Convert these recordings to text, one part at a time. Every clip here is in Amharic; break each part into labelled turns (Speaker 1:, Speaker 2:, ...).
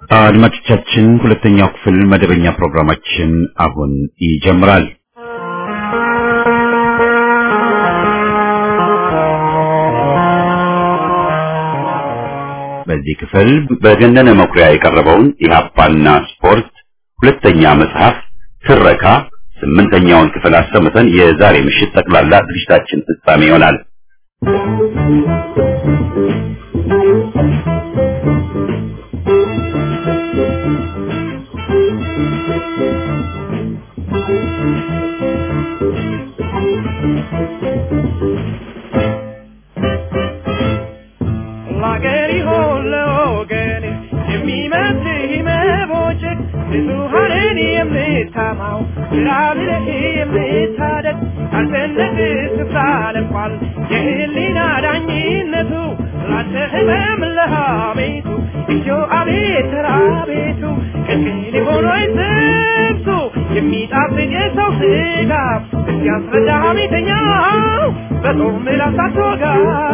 Speaker 1: አድማጮቻችን ሁለተኛው ክፍል መደበኛ ፕሮግራማችን አሁን ይጀምራል። በዚህ ክፍል በገነነ መኩሪያ የቀረበውን ኢህአፓና ስፖርት ሁለተኛ መጽሐፍ ትረካ 8ኛውን ክፍል አሰምተን የዛሬ ምሽት ጠቅላላ ዝግጅታችን ፍጻሜ ይሆናል።
Speaker 2: Tamau, Ravile, Metadek, and then the Falafal, Yelina, Daninu, Latem, Lahabitu, Isho Abit, Rabitu, and Kilibono, you meet up the gates of Sega, Yasrahami, but Omila Satoga.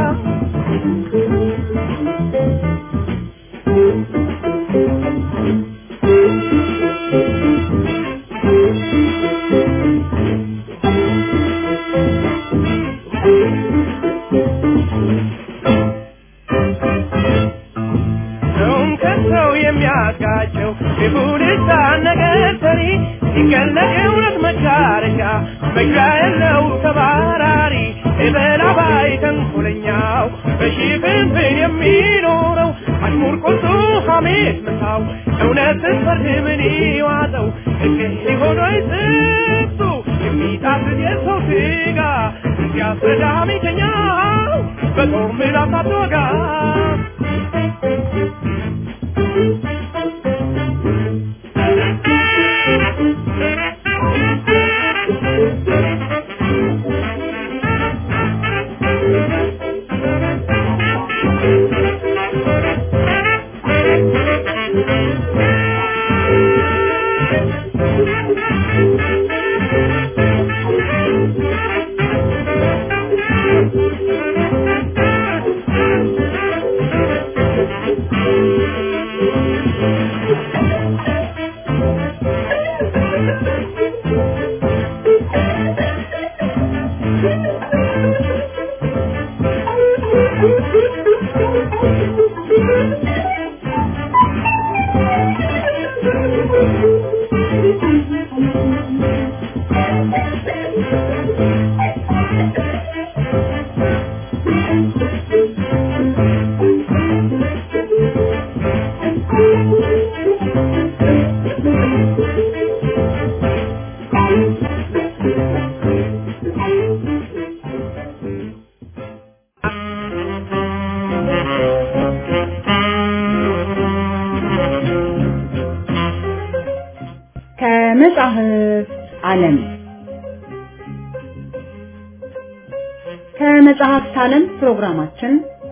Speaker 3: ከመጽሐፍ ዓለም ፕሮግራማችን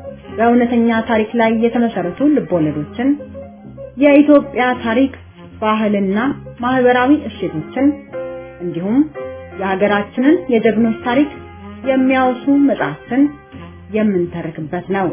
Speaker 3: በእውነተኛ ታሪክ ላይ የተመሰረቱ ልቦለዶችን፣ የኢትዮጵያ ታሪክ፣ ባህልና ማህበራዊ እሴቶችን እንዲሁም የሀገራችንን የጀግኖች ታሪክ የሚያወሱ መጽሐፍትን የምንተርክበት ነው።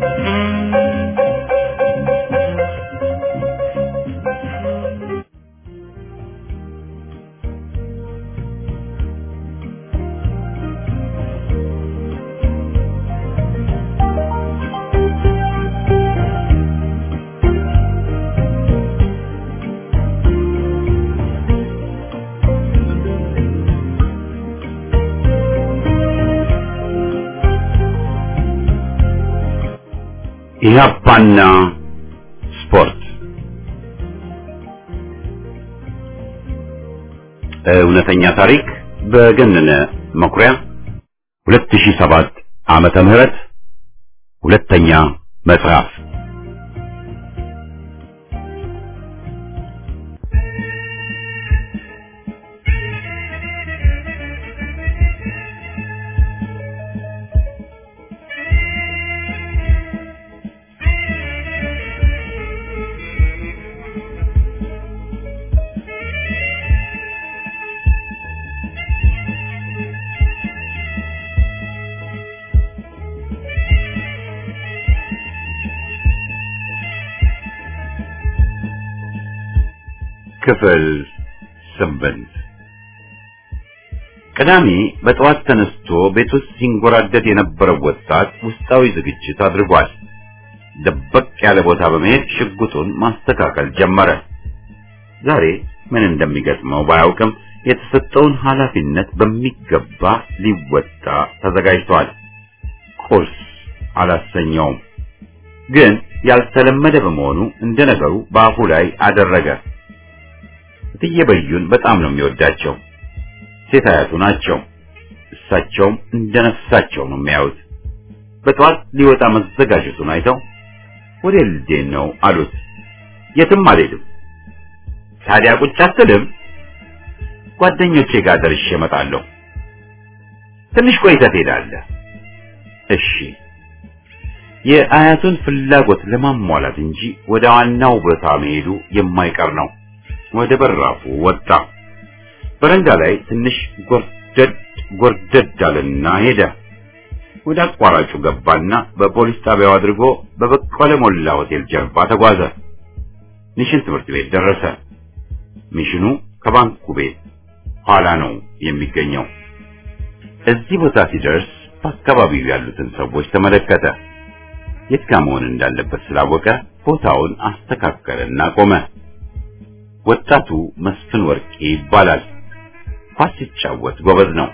Speaker 1: ኢህአፓና ስፖርት እውነተኛ ታሪክ በገነነ መኩሪያ 2007 ዓመተ ምህረት ሁለተኛ መጽሐፍ ክፍል 8 ቅዳሜ በጠዋት ተነስቶ ቤት ውስጥ ሲንጎራደድ የነበረው ወጣት ውስጣዊ ዝግጅት አድርጓል። ደበቅ ያለ ቦታ በመሄድ ሽጉጡን ማስተካከል ጀመረ። ዛሬ ምን እንደሚገጥመው ባያውቅም የተሰጠውን ኃላፊነት በሚገባ ሊወጣ ተዘጋጅቷል። ቁርስ አላሰኘውም፣ ግን ያልተለመደ በመሆኑ እንደነገሩ በአፉ ላይ አደረገ። እትዬ በዩን በጣም ነው የሚወዳቸው። ሴት አያቱ ናቸው። እሳቸውም እንደነፍሳቸው ነው የሚያዩት። በጠዋት ሊወጣ መዘጋጀቱን አይተው ወደ ልዴን ነው አሉት። የትም አልሄድም። ታዲያ ቁጭ አትልም? ጓደኞቼ ጋር ደርሼ እመጣለሁ። ትንሽ ቆይተህ ትሄዳለህ። እሺ። የአያቱን ፍላጎት ለማሟላት እንጂ ወደ ዋናው ቦታ መሄዱ የማይቀር ነው። ወደ በራፉ ወጣ። በረንዳ ላይ ትንሽ ጎርደድ አለና ሄደ። ወደ አቋራጩ ገባና በፖሊስ ጣቢያው አድርጎ በበቀለ ሞላ ሆቴል ጀርባ ተጓዘ። ሚሽን ትምህርት ቤት ደረሰ። ሚሽኑ ከባንኩ ቤት ኋላ ነው የሚገኘው። እዚህ ቦታ ሲደርስ በአካባቢው ያሉትን ሰዎች ተመለከተ። የት ጋር መሆን እንዳለበት ስላወቀ ቦታውን አስተካከለና ቆመ። ወጣቱ መስፍን ወርቄ ይባላል። ኳስ ሲጫወት ጎበዝ ነው።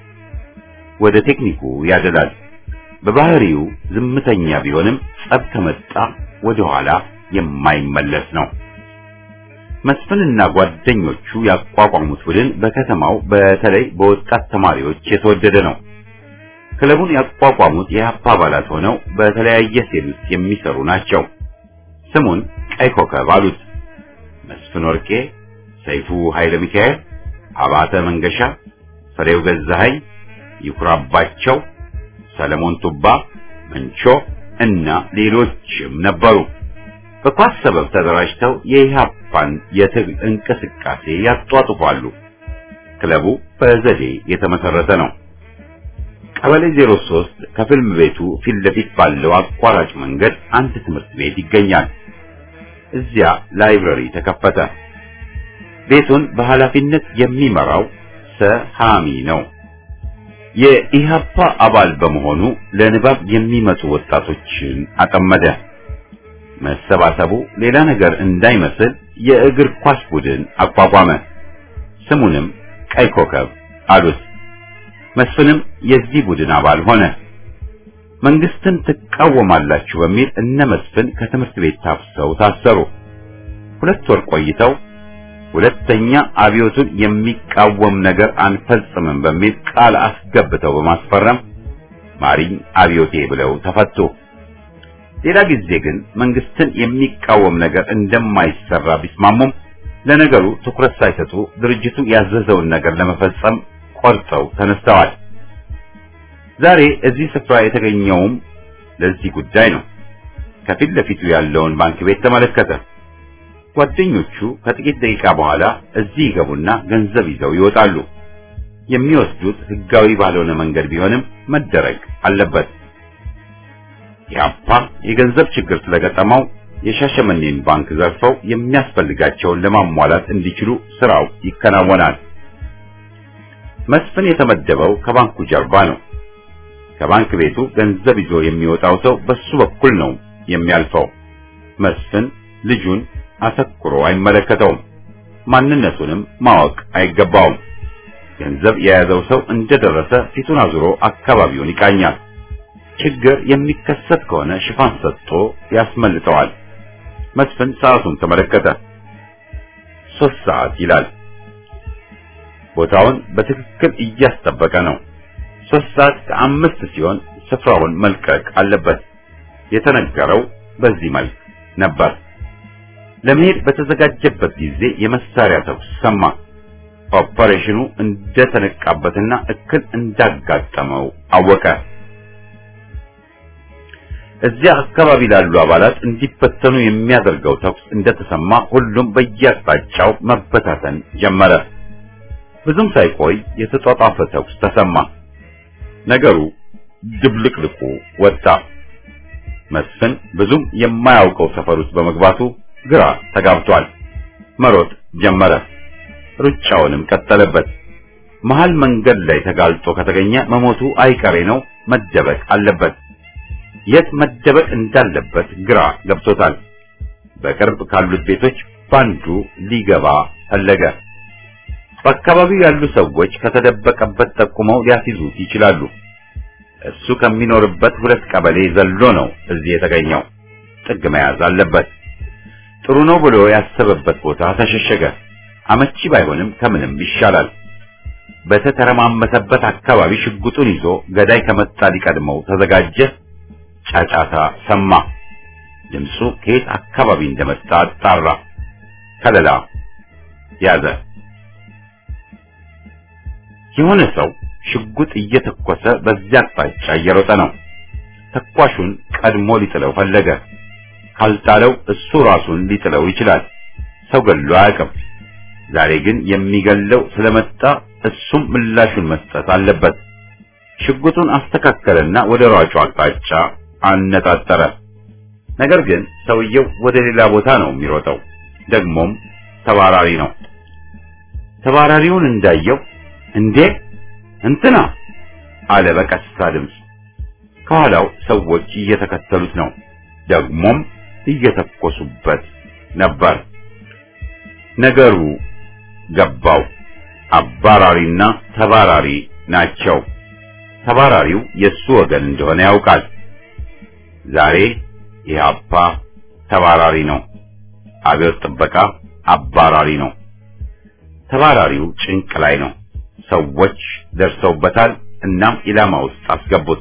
Speaker 1: ወደ ቴክኒኩ ያደላል። በባህሪው ዝምተኛ ቢሆንም ጸብ ከመጣ ወደ ኋላ የማይመለስ ነው። መስፍንና ጓደኞቹ ያቋቋሙት ቡድን በከተማው በተለይ በወጣት ተማሪዎች የተወደደ ነው። ክለቡን ያቋቋሙት የኢህአፓ አባላት ሆነው በተለያየ ሴል ውስጥ የሚሰሩ ናቸው። ስሙን ቀይ ኮከብ አሉት። መስፍን ወርቄ፣ ሰይፉ ኃይለ ሚካኤል፣ አባተ መንገሻ፣ ፍሬው ገዛኸኝ፣ ይኩራባቸው፣ ሰለሞን ቱባ፣ መንቾ እና ሌሎችም ነበሩ። በኳስ ሰበብ ተደራጅተው የኢህአፓን የትግል እንቅስቃሴ ያጧጡፋሉ። ክለቡ በዘዴ የተመሰረተ ነው። ቀበሌ 03 ከፊልም ቤቱ ፊት ለፊት ባለው አቋራጭ መንገድ አንድ ትምህርት ቤት ይገኛል። እዚያ ላይብረሪ ተከፈተ። ቤቱን በኃላፊነት የሚመራው ሰሃሚ ነው። የኢህአፓ አባል በመሆኑ ለንባብ የሚመጡ ወጣቶችን አጠመደ። መሰባሰቡ ሌላ ነገር እንዳይመስል የእግር ኳስ ቡድን አቋቋመ። ስሙንም ቀይ ኮከብ አሉት። መስፍንም የዚህ ቡድን አባል ሆነ። መንግስትን ትቃወማላችሁ በሚል እነ መስፍን ከትምህርት ቤት ታፍሰው ታሰሩ። 2 ወር ቆይተው ሁለተኛ አብዮቱን የሚቃወም ነገር አንፈጽምም በሚል ቃል አስገብተው በማስፈረም ማሪኝ አብዮቴ ብለው ተፈቱ። ሌላ ጊዜ ግን መንግስትን የሚቃወም ነገር እንደማይሰራ ቢስማሙም ለነገሩ ትኩረት ሳይሰጡ ድርጅቱ ያዘዘውን ነገር ለመፈጸም ቆርጠው ተነስተዋል። ዛሬ እዚህ ስፍራ የተገኘውም ለዚህ ጉዳይ ነው። ከፊት ለፊቱ ያለውን ባንክ ቤት ተመለከተ። ጓደኞቹ ከጥቂት ደቂቃ በኋላ እዚህ ይገቡና ገንዘብ ይዘው ይወጣሉ። የሚወስዱት ህጋዊ ባልሆነ መንገድ ቢሆንም መደረግ አለበት። ኢህአፓ የገንዘብ ችግር ስለገጠመው የሻሸመኔን ባንክ ዘርፈው የሚያስፈልጋቸውን ለማሟላት እንዲችሉ ስራው ይከናወናል። መስፍን የተመደበው ከባንኩ ጀርባ ነው። ከባንክ ቤቱ ገንዘብ ይዞ የሚወጣው ሰው በሱ በኩል ነው የሚያልፈው። መስፍን ልጁን አተኩሮ አይመለከተውም። ማንነቱንም ማወቅ አይገባውም። ገንዘብ የያዘው ሰው እንደደረሰ ፊቱን አዙሮ አካባቢውን ይቃኛል። ችግር የሚከሰት ከሆነ ሽፋን ሰጥቶ ያስመልጠዋል። መስፍን ሰዓቱን ተመለከተ። 3 ሰዓት ይላል። ቦታውን በትክክል እያስጠበቀ ነው። 3 ሰዓት ከ5 ሲሆን ስፍራውን መልቀቅ አለበት። የተነገረው በዚህ መልክ ነበር። ለመሄድ በተዘጋጀበት ጊዜ የመሳሪያ ተኩስ ሰማ። ኦፐሬሽኑ እንደተነቃበትና እክል እንዳጋጠመው አወቀ። እዚያ አካባቢ ላሉ አባላት እንዲበተኑ የሚያደርገው ተኩስ እንደተሰማ ሁሉም በየአቅጣጫው መበታተን ጀመረ። ብዙም ሳይቆይ የተጧጧፈ ተኩስ ተሰማ። ነገሩ ድብልቅልቁ ወጣ። መስፍን ብዙም የማያውቀው ሰፈር ውስጥ በመግባቱ ግራ ተጋብቷል። መሮጥ ጀመረ። ሩጫውንም ቀጠለበት። መሃል መንገድ ላይ ተጋልጦ ከተገኘ መሞቱ አይቀሬ ነው። መደበቅ አለበት። የት መደበቅ እንዳለበት ግራ ገብቶታል። በቅርብ ካሉት ቤቶች ባንዱ ሊገባ ፈለገ። በአካባቢው ያሉ ሰዎች ከተደበቀበት ጠቁመው ሊያስይዙት ይችላሉ። እሱ ከሚኖርበት 2 ቀበሌ ዘሎ ነው እዚህ የተገኘው። ጥግ መያዝ አለበት። ጥሩ ነው ብሎ ያሰበበት ቦታ ተሸሸገ። አመቺ ባይሆንም ከምንም ይሻላል። በተተረማመሰበት አካባቢ ሽጉጡን ይዞ ገዳይ ከመጣ ሊቀድመው ተዘጋጀ። ጫጫታ ሰማ። ድምፁ ከየት አካባቢ እንደመጣ አጣራ። ከለላ ያዘ። የሆነ ሰው ሽጉጥ እየተኮሰ በዚያ አቅጣጫ እየሮጠ ነው። ተኳሹን ቀድሞ ሊጥለው ፈለገ። ካልጣለው እሱ ራሱን ሊጥለው ይችላል። ሰው ገሎ አያውቅም። ዛሬ ግን የሚገለው ስለመጣ እሱም ምላሹን መስጠት አለበት። ሽጉጡን አስተካከለና ወደ ሯጩ አቅጣጫ አነጣጠረ። ነገር ግን ሰውየው ወደ ሌላ ቦታ ነው የሚሮጠው። ደግሞም ተባራሪ ነው። ተባራሪውን እንዳየው እንዴ እንትና አለ በቀስታ ድምፅ። ከኋላው ሰዎች እየተከተሉት ነው። ደግሞም እየተኮሱበት ነበር። ነገሩ ገባው። አባራሪና ተባራሪ ናቸው። ተባራሪው የሱ ወገን እንደሆነ ያውቃል። ዛሬ ኢህአፓ ተባራሪ ነው። አብዮት ጥበቃ አባራሪ ነው። ተባራሪው ጭንቅ ላይ ነው። ሰዎች ደርሰውበታል። እናም ኢላማ ውስጥ አስገቡት።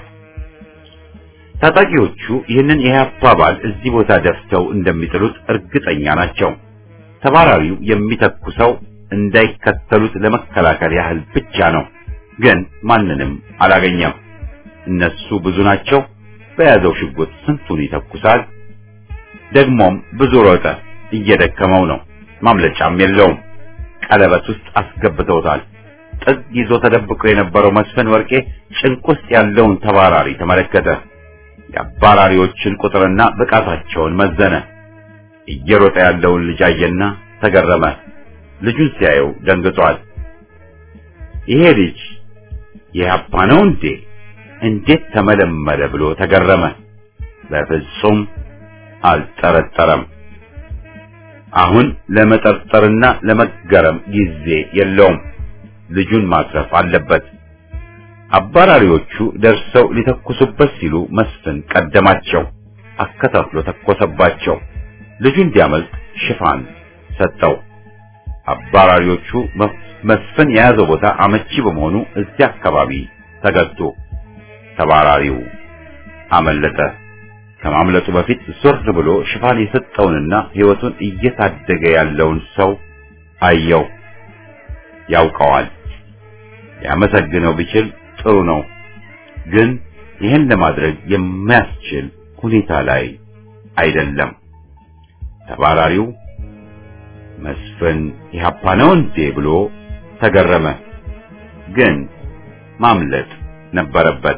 Speaker 1: ታጣቂዎቹ ይህንን የኢህአፓ አባል እዚህ ቦታ ደፍተው እንደሚጥሉት እርግጠኛ ናቸው። ተባራሪው የሚተኩሰው እንዳይከተሉት ለመከላከል ያህል ብቻ ነው። ግን ማንንም አላገኘም። እነሱ ብዙ ናቸው። በያዘው ሽጉጥ ስንቱን ይተኩሳል? ደግሞም ብዙ ሮጠ። እየደከመው ነው። ማምለጫም የለውም። ቀለበት ውስጥ አስገብተውታል። ጥግ ይዞ ተደብቆ የነበረው መስፍን ወርቄ ጭንቅ ውስጥ ያለውን ተባራሪ ተመለከተ። የአባራሪዎችን ቁጥርና ብቃታቸውን መዘነ። እየሮጠ ያለውን ልጅ አየና ተገረመ። ልጁን ሲያየው ደንግጧል። ይሄ ልጅ የኢህአፓ ነው እንዴ? እንዴት ተመለመለ ብሎ ተገረመ። በፍጹም አልጠረጠረም። አሁን ለመጠርጠርና ለመገረም ጊዜ የለውም። ልጁን ማትረፍ አለበት። አባራሪዎቹ ደርሰው ሊተኩሱበት ሲሉ መስፍን ቀደማቸው። አከታትሎ ተኮሰባቸው። ልጁ እንዲያመልጥ ሽፋን ሰጠው። አባራሪዎቹ መስፍን የያዘው ቦታ አመቺ በመሆኑ እዚያ አካባቢ ተገቱ። ተባራሪው አመለጠ። ከማምለጡ በፊት ዞር ብሎ ሽፋን የሰጠውንና ሕይወቱን እየታደገ ያለውን ሰው አየው። ያውቀዋል። ያመሰግነው ቢችል ጥሩ ነው። ግን ይህን ለማድረግ የሚያስችል ሁኔታ ላይ አይደለም። ተባራሪው መስፍን ኢህአፓ ነው እንዴ ብሎ ተገረመ። ግን ማምለጥ ነበረበት።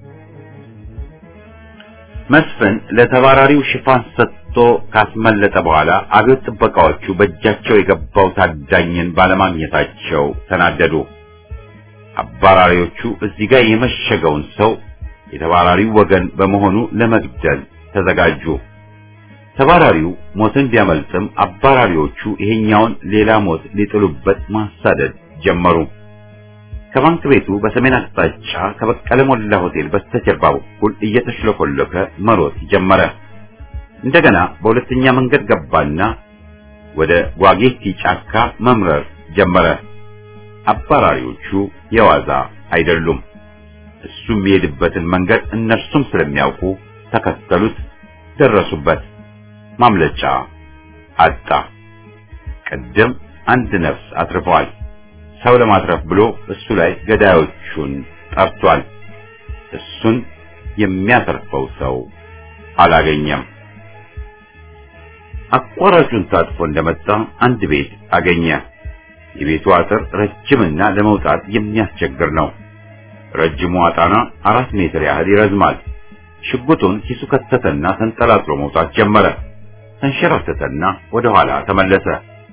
Speaker 1: መስፍን ለተባራሪው ሽፋን ሰጥቶ ካስመለጠ በኋላ አብዮት ጥበቃዎቹ በእጃቸው የገባው ታዳኝን ባለማግኘታቸው ተናደዱ። አባራሪዎቹ እዚህ ጋር የመሸገውን ሰው የተባራሪው ወገን በመሆኑ ለመግደል ተዘጋጁ። ተባራሪው ሞትን ቢያመልጥም አባራሪዎቹ ይሄኛውን ሌላ ሞት ሊጥሉበት ማሳደድ ጀመሩ። ከባንክ ቤቱ በሰሜን አቅጣጫ ከበቀለ ሞላ ሆቴል በስተጀርባ በኩል እየተሽለኮለከ መሮጥ ጀመረ። እንደገና በሁለተኛ መንገድ ገባና ወደ ጓጌቲ ጫካ መምረር ጀመረ። አባራሪዎቹ የዋዛ አይደሉም። እሱ የሚሄድበትን መንገድ እነርሱም ስለሚያውቁ ተከተሉት፣ ደረሱበት። ማምለጫ አጣ። ቅድም አንድ ነፍስ አትርፏል። ሰው ለማትረፍ ብሎ እሱ ላይ ገዳዮቹን ጠርቷል። እሱን የሚያተርፈው ሰው አላገኘም። አቋራጩን ታጥፎ እንደመጣ አንድ ቤት አገኘ። የቤቱ አጥር ረጅምና ለመውጣት የሚያስቸግር ነው። ረጅሙ አጣና 4 ሜትር ያህል ይረዝማል። ሽጉጡን ኪሱ ከተተና ተንጠላጥሎ መውጣት ጀመረ። ተንሸራተተና ወደ ኋላ ተመለሰ።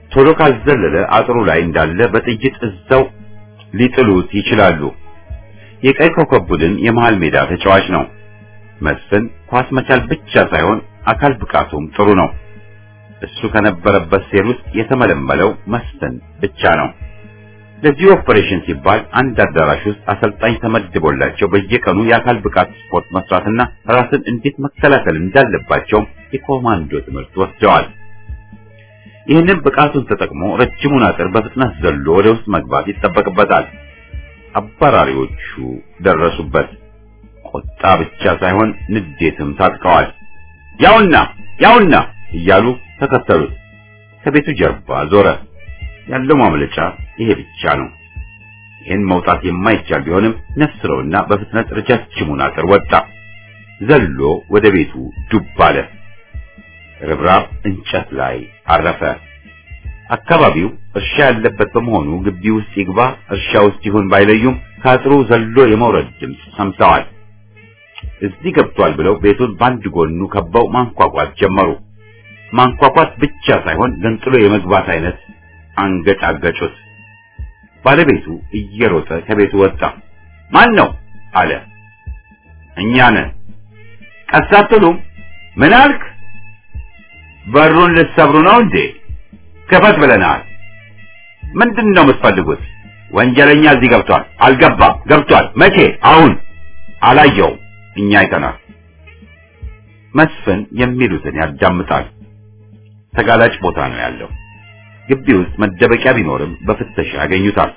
Speaker 1: ቶሎ ካልዘለለ አጥሩ ላይ እንዳለ በጥይት እዛው ሊጥሉት ይችላሉ። የቀይ ኮከብ ቡድን የመሃል ሜዳ ተጫዋች ነው። መስፍን ኳስ መቻል ብቻ ሳይሆን አካል ብቃቱም ጥሩ ነው። እሱ ከነበረበት ሴል ውስጥ የተመለመለው መስፍን ብቻ ነው። ለዚህ ኦፕሬሽን ሲባል አንድ አዳራሽ ውስጥ አሰልጣኝ ተመድቦላቸው በየቀኑ የአካል ብቃት ስፖርት መስራትና ራስን እንዴት መከላከል እንዳለባቸው የኮማንዶ ትምህርት ወስደዋል። ይህንን ብቃቱን ተጠቅሞ ረጅሙን አጥር በፍጥነት ዘሎ ወደ ውስጥ መግባት ይጠበቅበታል። አባራሪዎቹ ደረሱበት። ቁጣ ብቻ ሳይሆን ንዴትም ታጥቀዋል። ያውና እያሉ ተከተሉት። ከቤቱ ጀርባ ዞረ። ያለው ማምለጫ ይሄ ብቻ ነው። ይህን መውጣት የማይቻል ቢሆንም ነፍስረውና በፍጥነት ረጃጅሙን አጥር ወጣ። ዘሎ ወደ ቤቱ ዱብ አለ። ርብራብ እንጨት ላይ አረፈ። አካባቢው እርሻ ያለበት በመሆኑ ግቢ ውስጥ ይግባ እርሻ ውስጥ ይሁን ባይለዩም ከአጥሩ ዘሎ የመውረድ ድምፅ ሰምተዋል። እዚህ ገብቷል ብለው ቤቱን በአንድ ጎኑ ከበው ማንኳኳት ጀመሩ። ማንኳኳት ብቻ ሳይሆን ገንጥሎ የመግባት አይነት አንገጫገጩት። ባለቤቱ እየሮጠ ከቤቱ ወጣ። ማን ነው አለ። እኛ ነን። ቀስ አትሉም? ምን አልክ? በሩን ልትሰብሩ ነው እንዴ? ከፈት ብለናል። ምንድነው የምትፈልጉት? ወንጀለኛ እዚህ ገብቷል። አልገባም። ገብቷል። መቼ? አሁን። አላየው። እኛ አይተናል። መስፍን የሚሉትን ያዳምጣል። ተጋላጭ ቦታ ነው ያለው። ግቢ ውስጥ መደበቂያ ቢኖርም በፍተሻ ያገኙታል።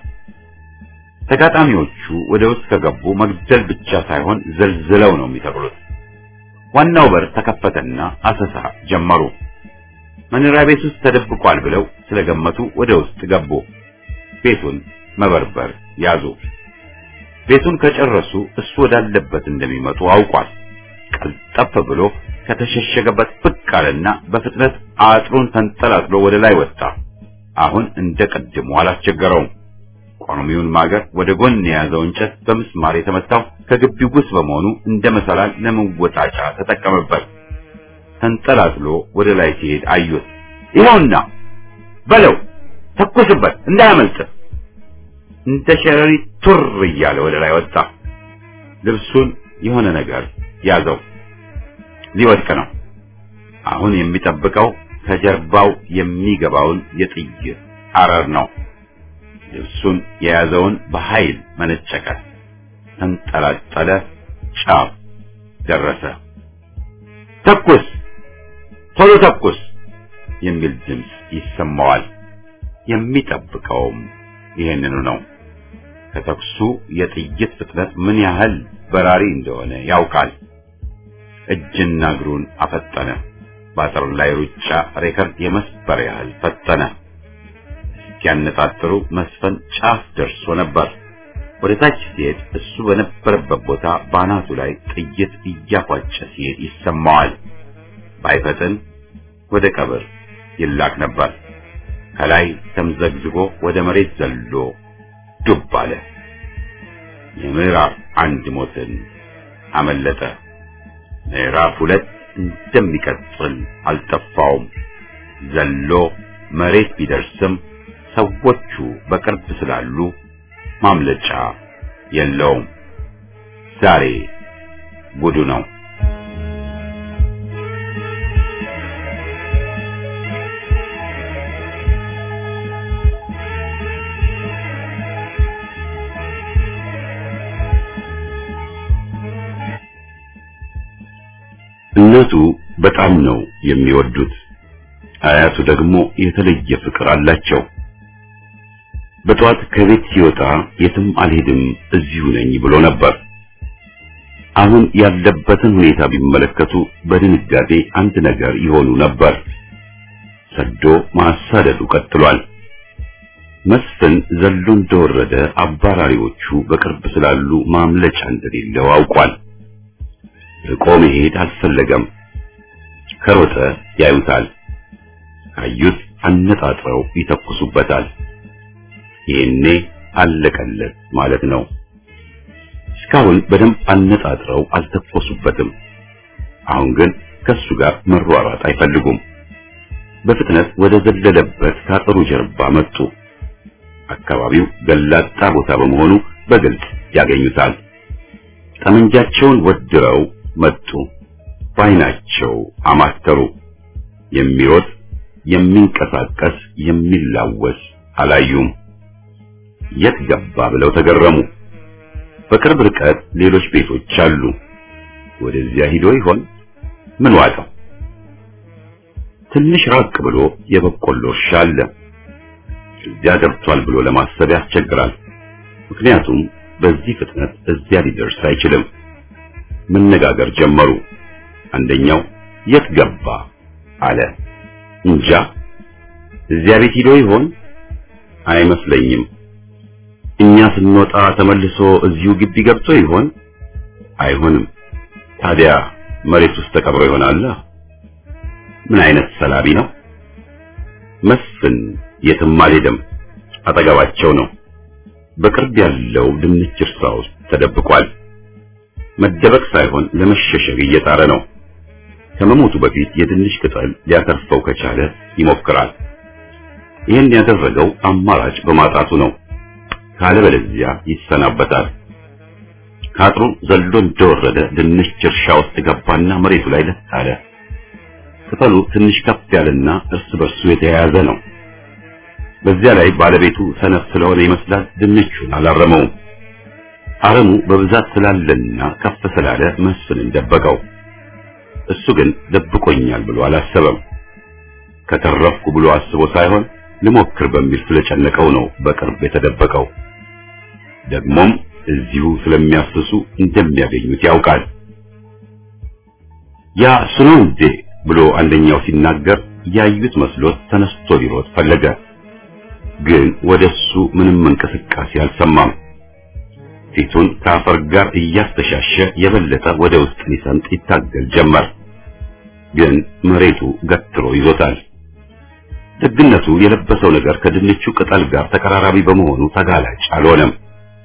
Speaker 1: ተጋጣሚዎቹ ወደ ውስጥ ከገቡ መግደል ብቻ ሳይሆን ዘልዝለው ነው የሚተክሉት። ዋናው በር ተከፈተና አሰሳ ጀመሩ። መኖሪያ ቤት ውስጥ ተደብቋል ብለው ስለገመቱ ወደ ውስጥ ገቡ። ቤቱን መበርበር ያዙ። ቤቱን ከጨረሱ እሱ ወዳለበት እንደሚመጡ አውቋል። ቀልጠፍ ብሎ ከተሸሸገበት ብቅ አለና በፍጥነት አጥሩን ተንጠላጥሎ ወደ ላይ ወጣ። አሁን እንደ ቀድሞ አላስቸገረውም። ቋሚውን ማገር ወደ ጎን የያዘው እንጨት በምስማር የተመታው ከግቢው ውስጥ በመሆኑ እንደ መሰላል ለመወጣጫ ተጠቀመበት። ተንጠላጥሎ ወደ ላይ ሲሄድ አዩት። ይኸውና በለው ተኩስበት እንዳያመልጥ። እንደ ሸረሪት ቱር እያለ ወደ ላይ ወጣ። ልብሱን የሆነ ነገር ያዘው። ሊወድቅ ነው። አሁን የሚጠብቀው ከጀርባው የሚገባውን የጥይት አረር ነው። ልብሱን የያዘውን በኃይል መነጨቀ። ተንጠላጠለ። ጫፍ ደረሰ። ተኩስ፣ ቶሎ ተኩስ የሚል ድምፅ ይሰማዋል። የሚጠብቀውም ይሄንኑ ነው። ከተኩሱ የጥይት ፍጥነት ምን ያህል በራሪ እንደሆነ ያውቃል። እጅና እግሩን አፈጠነ። በአጥር ላይ ሩጫ ሬከርድ የመስበር ያህል ፈጠነ። ሲያነጣጥሩ መስፈን ጫፍ ደርሶ ነበር። ወደ ታች ሲሄድ እሱ በነበረበት ቦታ ባናቱ ላይ ጥይት እያፏጨ ሲሄድ ይሰማዋል። ባይፈጥን ወደ ቀብር ይላክ ነበር። ከላይ ተምዘግዝጎ ወደ መሬት ዘሎ ዱብ አለ። የምዕራፍ 1 ሞትን አመለጠ። ምዕራፍ 2 እንደሚቀጥል አልጠፋውም። ዘሎ መሬት ቢደርስም ሰዎቹ በቅርብ ስላሉ ማምለጫ የለውም። ዛሬ ጉዱ ነው። እናቱ በጣም ነው የሚወዱት። አያቱ ደግሞ የተለየ ፍቅር አላቸው። በጧት ከቤት ሲወጣ የትም አልሄድም እዚሁ ነኝ ብሎ ነበር። አሁን ያለበትን ሁኔታ ቢመለከቱ በድንጋጤ አንድ ነገር ይሆኑ ነበር። ሰዶ ማሳደዱ ቀጥሏል። መስፍን ዘሎ እንደወረደ አባራሪዎቹ በቅርብ ስላሉ ማምለጫ እንደሌለው አውቋል። ርቆ መሄድ አልፈለገም። ከሮጠ ያዩታል። ካዩት አነጣጥረው ይተኩሱበታል። ይሄኔ አለቀለት ማለት ነው። እስካሁን በደንብ አነጣጥረው አልተኮሱበትም። አሁን ግን ከሱ ጋር መሯሯጥ አይፈልጉም። በፍጥነት ወደ ዘለለበት ካጥሩ ጀርባ መጡ። አካባቢው ገላጣ ቦታ በመሆኑ በግልጽ ያገኙታል። ጠመንጃቸውን ወድረው መጡ። በዓይናቸው አማተሩ። የሚሮጥ የሚንቀሳቀስ የሚላወስ አላዩም። የት ገባ ብለው ተገረሙ። በቅርብ ርቀት ሌሎች ቤቶች አሉ። ወደዚያ ሂዶ ይሆን? ምን ዋጠው? ትንሽ ራቅ ብሎ የበቆሎ እርሻ አለ። እዚያ ገብቷል ብሎ ለማሰብ ያስቸግራል። ምክንያቱም በዚህ ፍጥነት እዚያ ሊደርስ አይችልም። መነጋገር ጀመሩ። አንደኛው የት ገባ አለ። እንጃ። እዚያ ቤት ሂዶ ይሆን? አይመስለኝም። እኛ ስንወጣ ተመልሶ እዚሁ ግቢ ገብቶ ይሆን? አይሆንም። ታዲያ መሬት ውስጥ ተቀብሮ ይሆናል። ምን አይነት ሰላቢ ነው? መስፍን የትም አልሄደም። አጠገባቸው ነው። በቅርብ ያለው ድንች እርሻ ውስጥ ተደብቋል። መደበቅ ሳይሆን ለመሸሸግ እየጣረ ነው። ከመሞቱ በፊት የድንች ቅጠል ሊያተርፈው ከቻለ ይሞክራል። ይህን ያደረገው አማራጭ በማጣቱ ነው። ካለበለዚያ ይሰናበታል። ካጥሩ ዘሎ እንደወረደ ድንች እርሻ ውስጥ ገባና መሬቱ ላይ ለታለ። ቅጠሉ ትንሽ ከፍ ያለና እርስ በርሱ የተያያዘ ነው። በዚያ ላይ ባለቤቱ ሰነፍ ስለሆነ ይመስላል ድንቹን አላረመውም። አረሙ በብዛት ስላለና ከፍ ስላለ መስፍንን ደበቀው። እሱ ግን ደብቆኛል ብሎ አላሰበም። ከተረፍኩ ብሎ አስቦ ሳይሆን ልሞክር በሚል ስለጨነቀው ነው በቅርብ የተደበቀው። ደግሞም እዚሁ ስለሚያስሱ እንደሚያገኙት ያውቃል። ያ እሱ ነው እንዴ ብሎ አንደኛው ሲናገር ያዩት መስሎት ተነስቶ ሊሮጥ ፈለገ። ግን ወደሱ ምንም እንቅስቃሴ አልሰማም። ፊቱን ከአፈር ጋር እያስተሻሸ የበለጠ ወደ ውስጥ ሊሰምጥ ይታገል ጀመር። ግን መሬቱ ገትሮ ይዞታል። ደግነቱ የለበሰው ነገር ከድንቹ ቅጠል ጋር ተቀራራቢ በመሆኑ ተጋላጭ አልሆነም።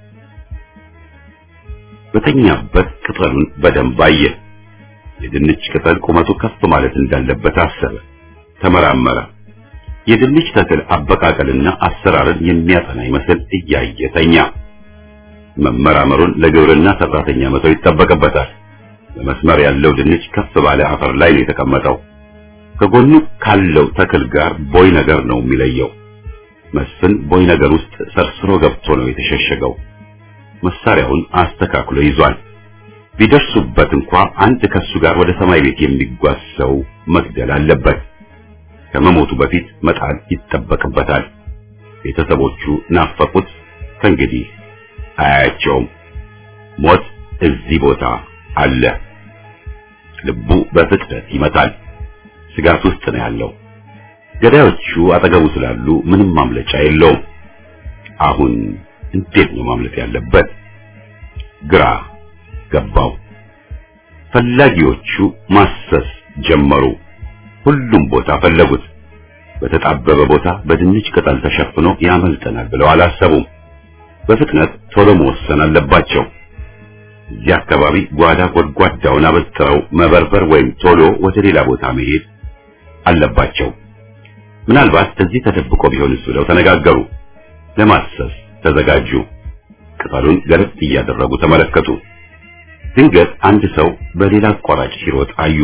Speaker 1: በተኛበት ቅጠሉን በደንብ አየ። የድንች ቅጠል ቁመቱ ከፍ ማለት እንዳለበት አሰበ። ተመራመረ። የድንች ተክል አበቃቀልና አሰራርን የሚያጠና ይመስል እያየ ተኛ። መመራመሩን ለግብርና ሰራተኛ መተው ይጠበቅበታል። በመስመር ያለው ድንች ከፍ ባለ አፈር ላይ ነው የተቀመጠው። ከጎኑ ካለው ተክል ጋር ቦይ ነገር ነው የሚለየው። መስፍን ቦይ ነገር ውስጥ ሰርስሮ ገብቶ ነው የተሸሸገው። መሳሪያውን አስተካክሎ ይዟል። ቢደርሱበት እንኳ አንድ ከሱ ጋር ወደ ሰማይ ቤት የሚጓዝ ሰው መግደል አለበት። ከመሞቱ በፊት መጣል ይጠበቅበታል። ቤተሰቦቹ ናፈቁት። ከእንግዲህ አያቸውም። ሞት እዚህ ቦታ አለ። ልቡ በፍጥነት ይመታል። ስጋት ውስጥ ነው ያለው። ገዳዮቹ አጠገቡ ስላሉ ምንም ማምለጫ የለውም። አሁን እንዴት ነው ማምለጥ ያለበት? ግራ ገባው። ፈላጊዎቹ ማሰስ ጀመሩ። ሁሉም ቦታ ፈለጉት። በተጣበበ ቦታ በድንች ቅጠል ተሸፍኖ ያመልጠናል ብለው አላሰቡም። በፍጥነት ቶሎ መወሰን አለባቸው። እዚህ አካባቢ ጓዳ ጎድጓዳውን አበጥረው መበርበር ወይም ቶሎ ወደ ሌላ ቦታ መሄድ አለባቸው። ምናልባት እዚህ ተደብቆ ቢሆንስ ብለው ተነጋገሩ። ለማሰስ ተዘጋጁ። ቅጠሉን ገለጥ እያደረጉ ተመለከቱ። ድንገት አንድ ሰው በሌላ አቋራጭ ሲሮጥ አዩ።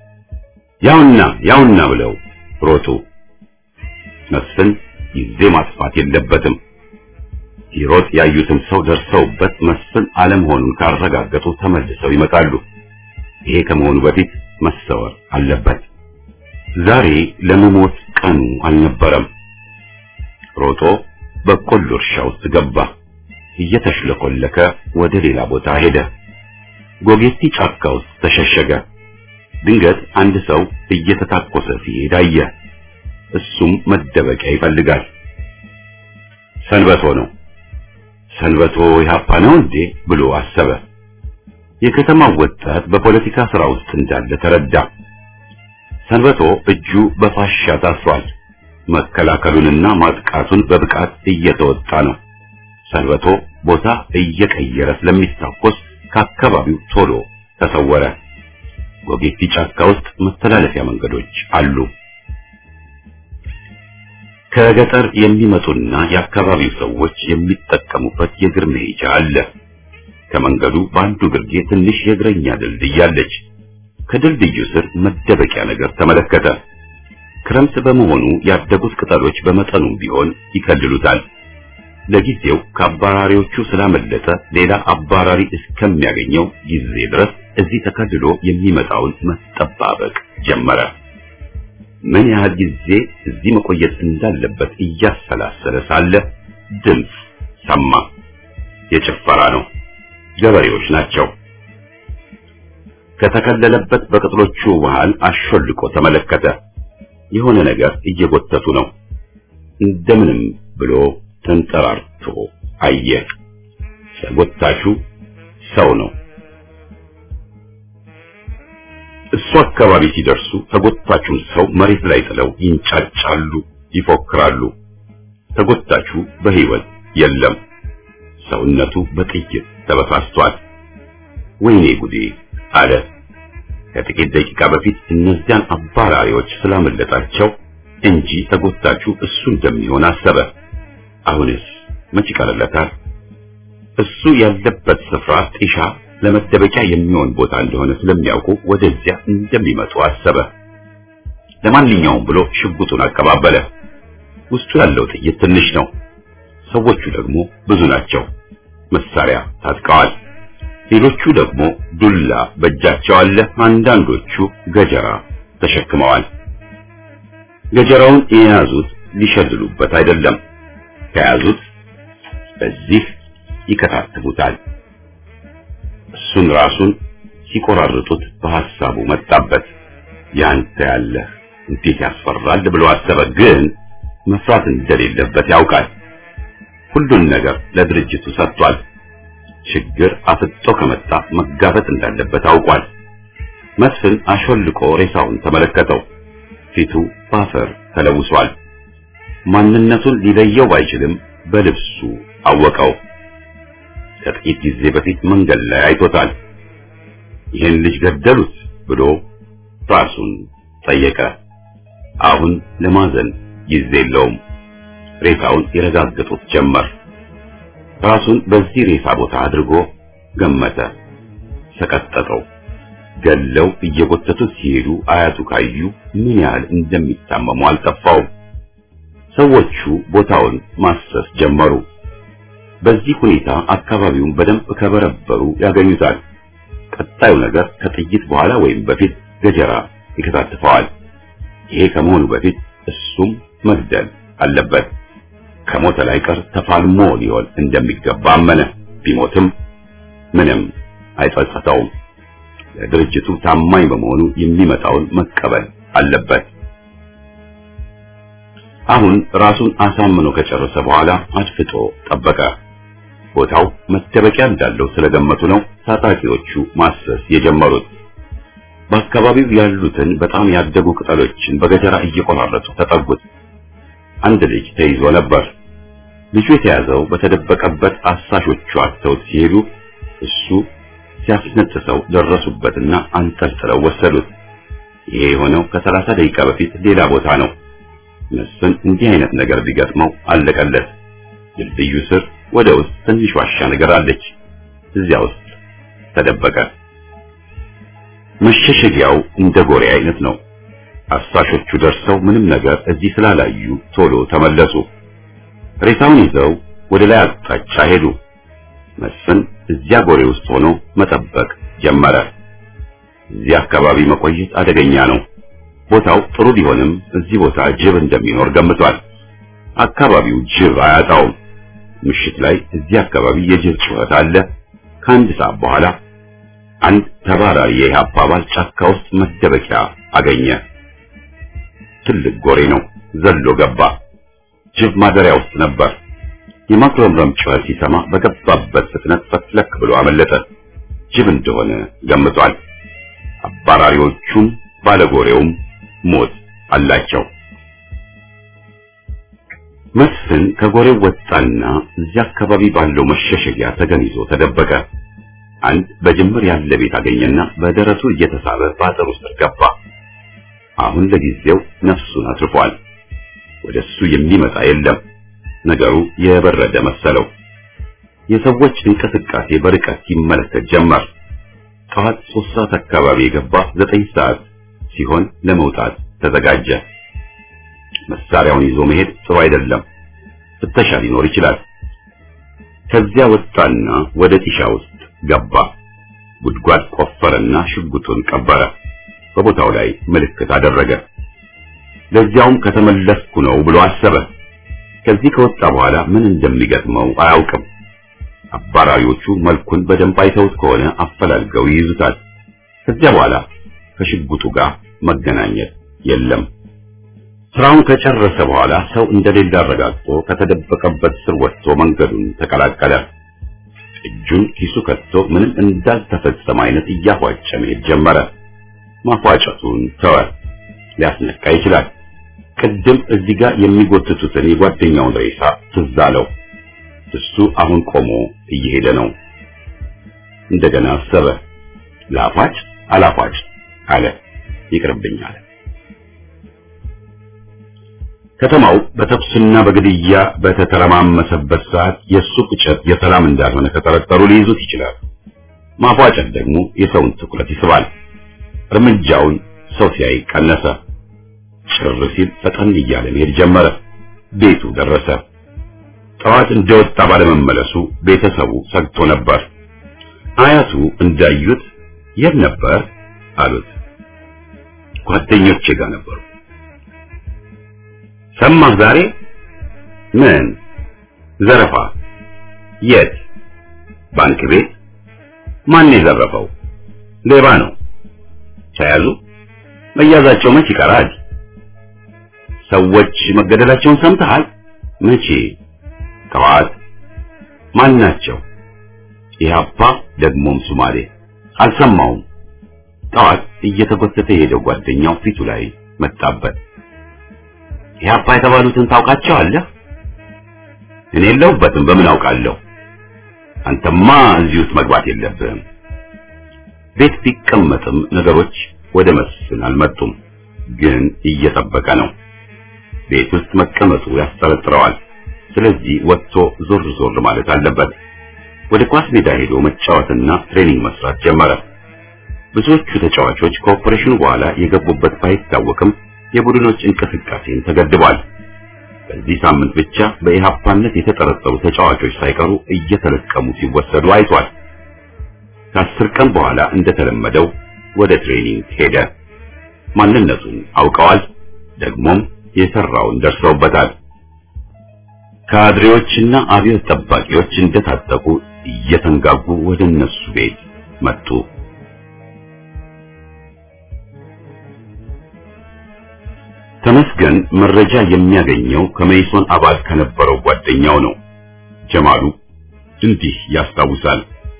Speaker 1: ያውና ብለው ሮጡ። መስፍን ጊዜ ማጥፋት የለበትም። ሲሮጥ ያዩትን ሰው ደርሰውበት መስፍን አለመሆኑን ካረጋገጡ ተመልሰው ይመጣሉ። ይሄ ከመሆኑ በፊት መሰወር አለበት። ዛሬ ለመሞት ቀኑ አልነበረም። ሮጦ በቆሎ እርሻ ውስጥ ገባ። እየተሽለኮለከ ወደ ሌላ ቦታ ሄደ። ጎጌቲ ጫካ ውስጥ ተሸሸገ። ድንገት አንድ ሰው እየተታኮሰ ሲሄድ አየ። እሱም መደበቂያ ይፈልጋል። ሰንበቶ ነው። ሰንበቶ ኢህአፓ ነው እንዴ ብሎ አሰበ። የከተማው ወጣት በፖለቲካ ስራ ውስጥ እንዳለ ተረዳ። ሰንበቶ እጁ በፋሻ ታስሯል። መከላከሉንና ማጥቃቱን በብቃት እየተወጣ ነው። ሰንበቶ ቦታ እየቀየረ ስለሚታኮስ ከአካባቢው ቶሎ ተሰወረ። ጎጌቲ ጫካ ውስጥ መተላለፊያ መንገዶች አሉ። ከገጠር የሚመጡና የአካባቢው ሰዎች የሚጠቀሙበት የእግር መሄጃ አለ። ከመንገዱ በአንዱ ግርጌ ትንሽ የእግረኛ ድልድይ አለች። ከድልድዩ ስር መደበቂያ ነገር ተመለከተ። ክረምት በመሆኑ ያደጉት ቅጠሎች በመጠኑም ቢሆን ይከልሉታል። ለጊዜው ከአባራሪዎቹ ስላመለጠ ሌላ አባራሪ እስከሚያገኘው ጊዜ ድረስ እዚህ ተከልሎ የሚመጣውን መጠባበቅ ጀመረ። ምን ያህል ጊዜ እዚህ መቆየት እንዳለበት እያሰላሰለ ሳለ ድምፅ ሰማ። የጭፈራ ነው። ገበሬዎች ናቸው። ከተከለለበት በቅጠሎቹ መሃል አሾልቆ ተመለከተ። የሆነ ነገር እየጎተቱ ነው። እንደምንም ብሎ ተንጠራርቶ አየ። ተጎታቹ ሰው ነው። እሱ አካባቢ ሲደርሱ ተጎታቹን ሰው መሬት ላይ ጥለው ይንጫጫሉ፣ ይፎክራሉ። ተጎታቹ በሕይወት የለም። ሰውነቱ በጥይት ተበሳስቷል። ወይኔ ጉዴ አለ። ከጥቂት ደቂቃ በፊት እነዚያን አባራሪዎች ስላመለጣቸው እንጂ ተጎታቹ እሱ እንደሚሆን አሰበ። አሁንስ መች ይቀርለታል? እሱ ያለበት ስፍራ ጢሻ ለመደበቂያ የሚሆን ቦታ እንደሆነ ስለሚያውቁ ወደዚያ እንደሚመጡ አሰበ። ለማንኛውም ብሎ ሽጉጡን አቀባበለ። ውስጡ ያለው ጥይት ትንሽ ነው። ሰዎቹ ደግሞ ብዙ ናቸው። መሳሪያ ታጥቀዋል። ሌሎቹ ደግሞ ዱላ በእጃቸው አለ። አንዳንዶቹ ገጀራ ተሸክመዋል። ገጀራውን የያዙት ሊሸልሉበት አይደለም። ከያዙት በዚህ ይከታተሉታል። እሱን ራሱን ሲቆራርጡት በሐሳቡ መጣበት። ያንተ ያለ እንዴት ያስፈራል ብሎ አሰበ። ግን መፍራት እንደሌለበት ያውቃል። ሁሉን ነገር ለድርጅቱ ሰጥቷል። ችግር አፍጦ ከመጣ መጋፈጥ እንዳለበት አውቋል። መስፍን አሾልቆ ሬሳውን ተመለከተው። ፊቱ በአፈር ተለውሷል። ማንነቱን ሊለየው ባይችልም በልብሱ አወቀው። ከጥቂት ጊዜ በፊት መንገድ ላይ አይቶታል። ይህን ልጅ ገደሉት ብሎ ራሱን ጠየቀ። አሁን ለማዘን ጊዜ የለውም። ሬሳውን ይረጋግጡት ጀመር። ራሱን በዚህ ሬሳ ቦታ አድርጎ ገመተ። ሰቀጠጠው። ገለው እየጎተቱት ሲሄዱ አያቱ ካዩ ምን ያህል እንደሚታመሙ አልጠፋውም። ሰዎቹ ቦታውን ማሰስ ጀመሩ። በዚህ ሁኔታ አካባቢውን በደንብ ከበረበሩ ያገኙታል። ቀጣዩ ነገር ከጥይት በኋላ ወይም በፊት ገጀራ ይከታተፈዋል። ይሄ ከመሆኑ በፊት እሱም መግደል አለበት። ከሞተ ላይ ቀር ተፋልሞ ሊሆን እንደሚገባ አመነ። ቢሞትም ምንም አይጸጸተውም። ለድርጅቱ ታማኝ በመሆኑ የሚመጣውን መቀበል አለበት። አሁን ራሱን አሳምኖ ከጨረሰ በኋላ አድፍጦ ጠበቀ። ቦታው መደበቂያ እንዳለው ስለገመቱ ነው ታጣቂዎቹ ማሰስ የጀመሩት። በአካባቢው ያሉትን በጣም ያደጉ ቅጠሎችን በገጀራ እየቆራረጡ ተጠጉት። አንድ ልጅ ተይዞ ነበር። ልጁ የተያዘው በተደበቀበት አሳሾቹ አጥተውት ሲሄዱ እሱ ሲያስነጥሰው ደረሱበትና አንጠልጥለው ወሰዱት። ይሄ የሆነው ከ30 ደቂቃ በፊት ሌላ ቦታ ነው። መስፍን እንዲህ አይነት ነገር ቢገጥመው አለቀለት። ድልድዩ ስር ወደ ውስጥ ትንሽ ዋሻ ነገር አለች። እዚያ ውስጥ ተደበቀ። መሸሸጊያው እንደ ጎሬ አይነት ነው። አሳሾቹ ደርሰው ምንም ነገር እዚህ ስላላዩ ቶሎ ተመለሱ። ሬሳውን ይዘው ወደ ላይ አቅጣጫ ሄዱ። መስፍን እዚያ ጎሬ ውስጥ ሆኖ መጠበቅ ጀመረ። እዚህ አካባቢ መቆየት አደገኛ ነው። ቦታው ጥሩ ቢሆንም እዚህ ቦታ ጅብ እንደሚኖር ገምቷል። አካባቢው ጅብ አያጣውም። ምሽት ላይ እዚህ አካባቢ የጅብ ጩኸት አለ። ከአንድ ሰዓት በኋላ አንድ ተባራሪ የኢህአፓ አባል ጫካ ውስጥ መደበቂያ አገኘ። ትልቅ ጎሬ ነው። ዘሎ ገባ። ጅብ ማደሪያ ውስጥ ነበር። የማክረምረም ጩኸት ሲሰማ በገባበት ፍጥነት ፈትለክ ብሎ አመለጠ። ጅብ እንደሆነ ገምቷል። አባራሪዎቹም ባለጎሬውም ሞት አላቸው። መስፍን ከጎሬው ወጣና እዚያ አካባቢ ባለው መሸሸጊያ ተገንይዞ ተደበቀ። አንድ በጅምር ያለ ቤት አገኘና በደረቱ እየተሳበ ባጠሩ ውስጥ ገባ። አሁን ለጊዜው ነፍሱን አትርፏል። ወደሱ የሚመጣ የለም። ነገሩ የበረደ መሰለው። የሰዎች እንቅስቃሴ በርቀት ይመለከት ጀመር። ጠዋት 3 ሰዓት አካባቢ የገባ 9 ሰዓት ሲሆን ለመውጣት ተዘጋጀ። መሳሪያውን ይዞ መሄድ ጥሩ አይደለም፣ ፍተሻ ሊኖር ይችላል። ከዚያ ወጣና ወደ ጢሻ ውስጥ ገባ። ጉድጓድ ቆፈረና ሽጉጡን ቀበረ። በቦታው ላይ ምልክት አደረገ። ለዚያውም ከተመለስኩ ነው ብሎ አሰበ። ከዚህ ከወጣ በኋላ ምን እንደሚገጥመው አያውቅም። አባራሪዎቹ መልኩን በደንብ አይተውት ከሆነ አፈላልገው ይይዙታል። ከዚያ በኋላ ከሽጉጡ ጋር መገናኘት የለም። ስራውን ከጨረሰ በኋላ ሰው እንደሌለ አረጋግጦ ከተደበቀበት ስር ወጥቶ መንገዱን ተቀላቀለ። እጁን ኪሱ ከቶ ምንም እንዳልተፈጸመ አይነት እያፏጨ መሄድ ጀመረ። ማፏጨቱን ተወ። ሊያስነቃ ይችላል። ቅድም እዚህ ጋር የሚጎትቱትን የጓደኛውን ሬሳ ትዝ አለው። እሱ አሁን ቆሞ እየሄደ ነው። እንደገና አሰበ። ላፏጭ አላፏጭ አለ። ይቅርብኛል። ከተማው በተኩስና በግድያ በተተረማመሰበት ሰዓት የሱ ቁጭት የሰላም እንዳልሆነ ከጠረጠሩ ሊይዙት ይችላል። ማፏጨት ደግሞ የሰውን ትኩረት ይስባል። እርምጃውን ሰው ሲያይ ቀነሰ። ጭር ሲል ፈጠን እያለ መሄድ ጀመረ። ቤቱ ደረሰ። ጠዋት እንደወጣ ባለመመለሱ ቤተሰቡ ሰግቶ ነበር። አያቱ እንዳዩት የት ነበር አሉት። ጓደኞቼ ጋር ነበሩ። ሰማህ ዛሬ? ምን? ዘረፋ። የት? ባንክ ቤት። ማን የዘረፈው? ሌባ ነው። ተያዙ? መያዛቸው መች ይቀራል? ሰዎች መገደላቸውን ሰምተሃል? መቼ? ጠዋት። ማን ናቸው? ኢህአፓ ደግሞም ሱማሌ። አልሰማውም። ጠዋት እየተጎተተ የሄደው ጓደኛው ፊቱ ላይ መጣበት። ኢህአፓ የተባሉትን ታውቃቸዋለህ? እኔ የለሁበትም። በምን አውቃለሁ? አንተማ እዚህ ውስጥ መግባት የለብህም። ቤት ቢቀመጥም ነገሮች ወደ መስፍን አልመጡም። ግን እየጠበቀ ነው። ቤት ውስጥ መቀመጡ ያስጠረጥረዋል። ስለዚህ ወጥቶ ዞር ዞር ማለት አለበት። ወደ ኳስ ሜዳ ሄዶ መጫወትና ትሬኒንግ መስራት ጀመረ። ብዙዎቹ ተጫዋቾች ከኦፕሬሽኑ በኋላ የገቡበት ባይታወቅም የቡድኖች እንቅስቃሴን ተገድቧል። በዚህ ሳምንት ብቻ በኢህአፓነት የተጠረጠሩ ተጫዋቾች ሳይቀሩ እየተለቀሙ ሲወሰዱ አይቷል። ከ10 ቀን በኋላ እንደተለመደው ወደ ትሬኒንግ ሄደ። ማንነቱን አውቀዋል። ደግሞም የሰራውን ደርሰውበታል። ካድሬዎችና አብዮት ጠባቂዎች እንደታጠቁ እየተንጋጉ ወደ እነሱ ቤት መጡ። ተመስገን መረጃ የሚያገኘው ከመይሶን አባል ከነበረው ጓደኛው ነው። ጀማሉ እንዲህ ያስታውሳል።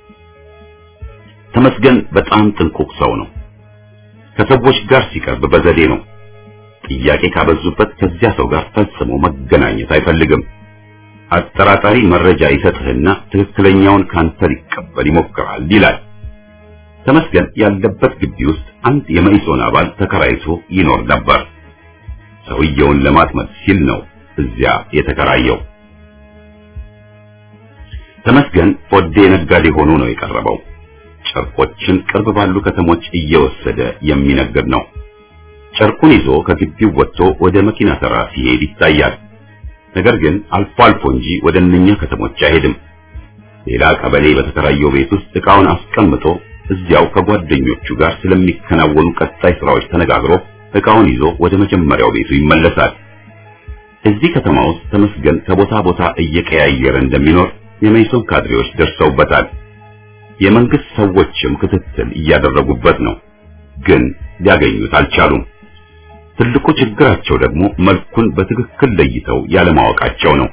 Speaker 1: ተመስገን በጣም ጥንቁቅ ሰው ነው። ከሰዎች ጋር ሲቀርብ በዘዴ ነው። ጥያቄ ካበዙበት ከዚያ ሰው ጋር ፈጽሞ መገናኘት አይፈልግም። አጠራጣሪ መረጃ ይሰጥህና ትክክለኛውን ካንተ ሊቀበል ይሞክራል ይላል። ተመስገን ያለበት ግቢ ውስጥ አንድ የመይሶን አባል ተከራይቶ ይኖር ነበር። ሰውየውን ለማጥመድ ሲል ነው እዚያ የተከራየው። ተመስገን ፎዴ ነጋዴ ሆኖ ነው የቀረበው። ጨርቆችን ቅርብ ባሉ ከተሞች እየወሰደ የሚነግድ ነው። ጨርቁን ይዞ ከግቢው ወጥቶ ወደ መኪና ተራ ሲሄድ ይታያል። ነገር ግን አልፎ አልፎ እንጂ ወደ እነኛ ከተሞች አይሄድም። ሌላ ቀበሌ በተከራየው ቤት ውስጥ ዕቃውን አስቀምጦ እዚያው ከጓደኞቹ ጋር ስለሚከናወኑ ቀጣይ ስራዎች ተነጋግሮ ዕቃውን ይዞ ወደ መጀመሪያው ቤቱ ይመለሳል። እዚህ ከተማ ውስጥ ተመስገን ከቦታ ቦታ እየቀያየረ እንደሚኖር የመይሶን ካድሬዎች ደርሰውበታል። የመንግስት ሰዎችም ክትትል እያደረጉበት ነው። ግን ሊያገኙት አልቻሉም። ትልቁ ችግራቸው ደግሞ መልኩን በትክክል ለይተው ያለማወቃቸው ነው።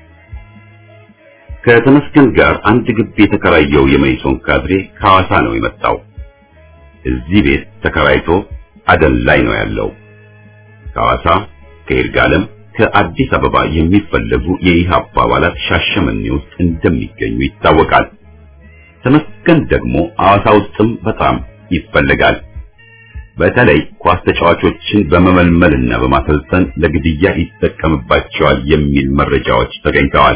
Speaker 1: ከተመስገን ጋር አንድ ግቢ የተከራየው የመይሶን ካድሬ ከሐዋሳ ነው የመጣው። እዚህ ቤት ተከራይቶ አደን ላይ ነው ያለው። ከሐዋሳ፣ ከይርጋለም፣ ከአዲስ አበባ የሚፈለጉ የኢህአፓ አባላት ሻሸመኔ ውስጥ እንደሚገኙ ይታወቃል። ተመስገን ደግሞ ሐዋሳ ውስጥም በጣም ይፈልጋል። በተለይ ኳስ ተጫዋቾችን በመመልመልና በማሰልጠን ለግድያ ይጠቀምባቸዋል የሚል መረጃዎች ተገኝተዋል።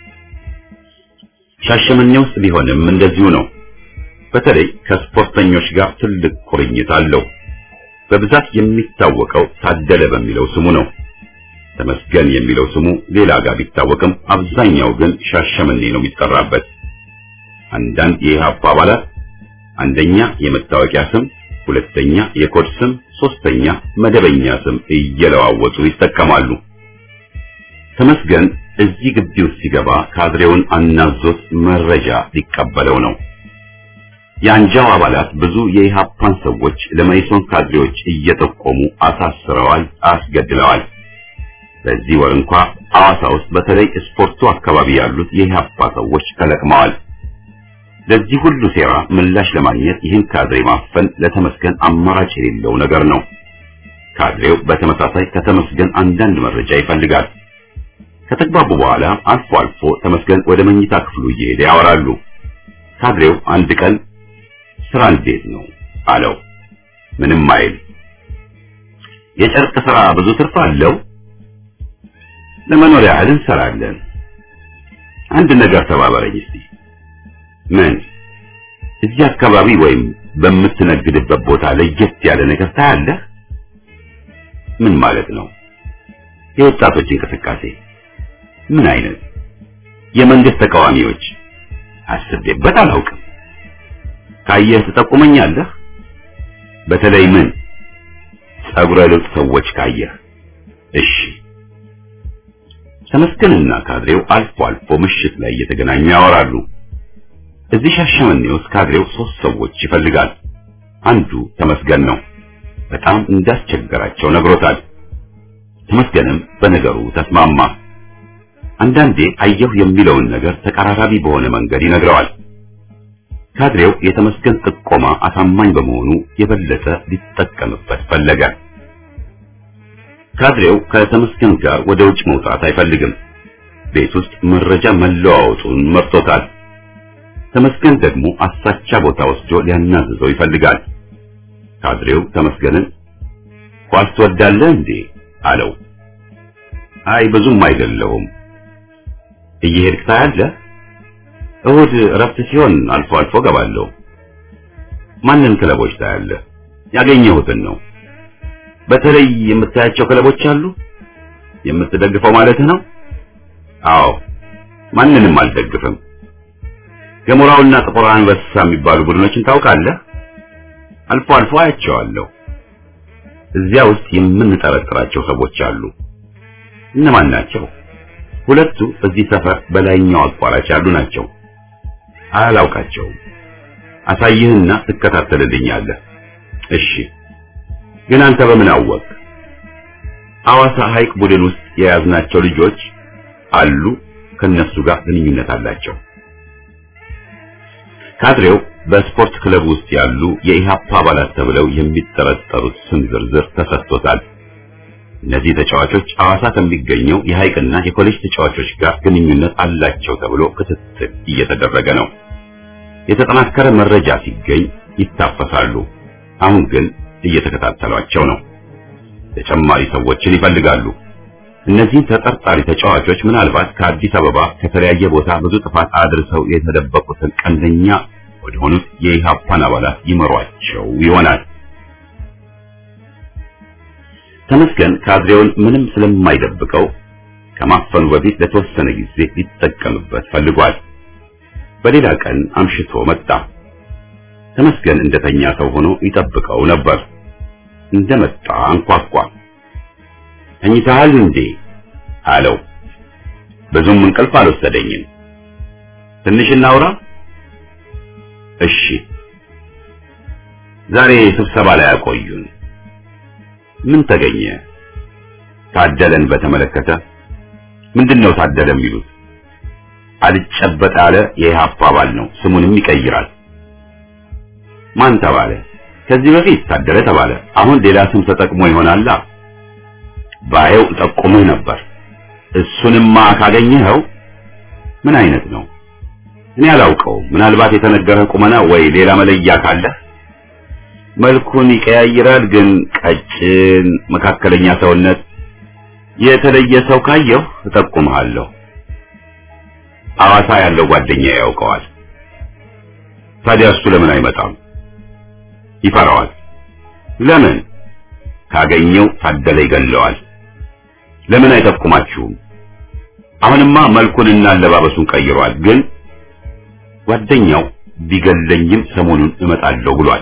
Speaker 1: ሻሸመኔ ውስጥ ቢሆንም እንደዚሁ ነው። በተለይ ከስፖርተኞች ጋር ትልቅ ቁርኝት አለው። በብዛት የሚታወቀው ታደለ በሚለው ስሙ ነው። ተመስገን የሚለው ስሙ ሌላ ጋር ቢታወቅም አብዛኛው ግን ሻሸመኔ ነው የሚጠራበት። አንዳንድ የኢህአፓ አባላት አንደኛ የመታወቂያ ስም፣ ሁለተኛ የኮድ ስም፣ ሶስተኛ መደበኛ ስም እየለዋወጡ ይጠቀማሉ። ተመስገን እዚህ ግቢ ውስጥ ሲገባ ካድሬውን አናዞት መረጃ ሊቀበለው ነው። የአንጃው አባላት ብዙ የኢህአፓን ሰዎች ለመኢሶን ካድሬዎች እየጠቆሙ አሳስረዋል፣ አስገድለዋል። በዚህ ወር እንኳ ሐዋሳ ውስጥ በተለይ ስፖርቱ አካባቢ ያሉት የኢህአፓ ሰዎች ተለቅመዋል። ለዚህ ሁሉ ሴራ ምላሽ ለማግኘት ይህን ካድሬ ማፈን ለተመስገን አማራጭ የሌለው ነገር ነው። ካድሬው በተመሳሳይ ከተመስገን አንዳንድ መረጃ ይፈልጋል። ከተግባቡ በኋላ አልፎ አልፎ ተመስገን ወደ መኝታ ክፍሉ እየሄደ ያወራሉ። ካድሬው አንድ ቀን ስራ እንዴት ነው አለው። ምንም አይል። የጨርቅ ስራ ብዙ ትርፍ አለው? ለመኖሪያ ያህል እንሰራለን። አንድ ነገር ተባበረኝ እስቲ። ምን? እዚህ አካባቢ ወይም በምትነግድበት ቦታ ለየት ያለ ነገር ታያለህ? ምን ማለት ነው? የወጣቶች እንቅስቃሴ። ምን አይነት? የመንግስት ተቃዋሚዎች? አስቤበት አላውቅም። ካየህ ትጠቁመኛለህ? በተለይ ምን? ጸጉረ ልውጥ ሰዎች ካየህ። እሺ። ተመስገንና ካድሬው አልፎ አልፎ ምሽት ላይ እየተገናኙ ያወራሉ። እዚህ ሻሸመኔ ውስጥ ካድሬው 3 ሰዎች ይፈልጋል። አንዱ ተመስገን ነው። በጣም እንዳስቸገራቸው ነግሮታል። ተመስገንም በነገሩ ተስማማ። አንዳንዴ አየሁ የሚለውን ነገር ተቀራራቢ በሆነ መንገድ ይነግረዋል። ካድሬው የተመስገን ጥቆማ አሳማኝ በመሆኑ የበለጠ ሊጠቀምበት ፈለገ። ካድሬው ከተመስገን ጋር ወደ ውጭ መውጣት አይፈልግም። ቤት ውስጥ መረጃ መለዋወጡን መርጦታል። ተመስገን ደግሞ አሳቻ ቦታ ወስዶ ሊያናዝዘው ይፈልጋል። ካድሬው ተመስገንን ኳስ ትወዳለህ እንዴ አለው። አይ ብዙም አይደለሁም። እየሄድክ ታያለህ? እሑድ እረፍት ሲሆን አልፎ አልፎ ገባለሁ። ማንን ክለቦች ታያለህ? ያገኘሁትን ነው። በተለይ የምታያቸው ክለቦች አሉ? የምትደግፈው ማለት ነው? አዎ፣ ማንንም አልደግፍም። ገሞራውና ጥቁር አንበሳ የሚባሉ ቡድኖችን ታውቃለህ? አልፎ አልፎ አያቸዋለሁ። እዚያ ውስጥ የምንጠረጥራቸው ሰዎች አሉ። እነማን ናቸው? ሁለቱ እዚህ ሰፈር በላይኛው አቋራጭ ያሉ ናቸው። አላውቃቸውም። አሳይህና ትከታተልልኛለህ። እሺ። ግን አንተ በምን አወቅ? ሐዋሳ ሐይቅ ቡድን ውስጥ የያዝናቸው ልጆች አሉ፣ ከነሱ ጋር ግንኙነት አላቸው። ካድሬው በስፖርት ክለብ ውስጥ ያሉ የኢህአፓ አባላት ተብለው የሚጠረጠሩት ስም ዝርዝር ተሰጥቶታል። እነዚህ ተጫዋቾች ሐዋሳ ከሚገኘው የሐይቅና የኮሌጅ ተጫዋቾች ጋር ግንኙነት አላቸው ተብሎ ክትትል እየተደረገ ነው። የተጠናከረ መረጃ ሲገኝ ይታፈሳሉ። አሁን ግን እየተከታተሏቸው ነው። ተጨማሪ ሰዎችን ይፈልጋሉ። እነዚህ ተጠርጣሪ ተጫዋቾች ምናልባት ከአዲስ አበባ ከተለያየ ቦታ ብዙ ጥፋት አድርሰው የተደበቁትን ቀንደኛ ወደ ሆኑት የኢህአፓን አባላት ይመሯቸው ይሆናል። ተመስገን ካድሬውን ምንም ስለማይደብቀው ከማፈኑ በፊት ለተወሰነ ጊዜ ሊጠቀምበት ፈልጓል። በሌላ ቀን አምሽቶ መጣ። ተመስገን እንደተኛ ሰው ሆኖ ይጠብቀው ነበር። እንደመጣ አንኳኳ። ተኝተሃል እንዴ አለው። ብዙም እንቅልፍ አልወሰደኝም። ትንሽ እናውራ? እሺ። ዛሬ ስብሰባ ላይ አቆዩን። ምን ተገኘ? ታደለን በተመለከተ። ምንድነው ታደለ የሚሉት? አልጨበጥ ያለ የኢህአፓ አባል ነው። ስሙንም ይቀይራል። ማን ተባለ? ከዚህ በፊት ታደለ ተባለ። አሁን ሌላ ስም ተጠቅሞ ይሆናል። ባየው ጠቁመህ ነበር። እሱንማ ካገኘኸው ምን አይነት ነው? እኔ አላውቀው። ምናልባት የተነገረ ቁመና ወይ ሌላ መለያ ካለ። መልኩን ይቀያይራል፣ ግን ቀጭን መካከለኛ ሰውነት። የተለየ ሰው ካየሁ እጠቁምሃለሁ። ሐዋሳ ያለው ጓደኛዬ ያውቀዋል። ታዲያ እሱ ለምን አይመጣም? ይፈራዋል። ለምን? ካገኘው ታደለ ይገለዋል። ለምን አይጠቁማችሁም? አሁንማ መልኩንና አለባበሱን ቀይሯል፣ ግን ጓደኛው ቢገለኝም ሰሞኑን እመጣለሁ ብሏል።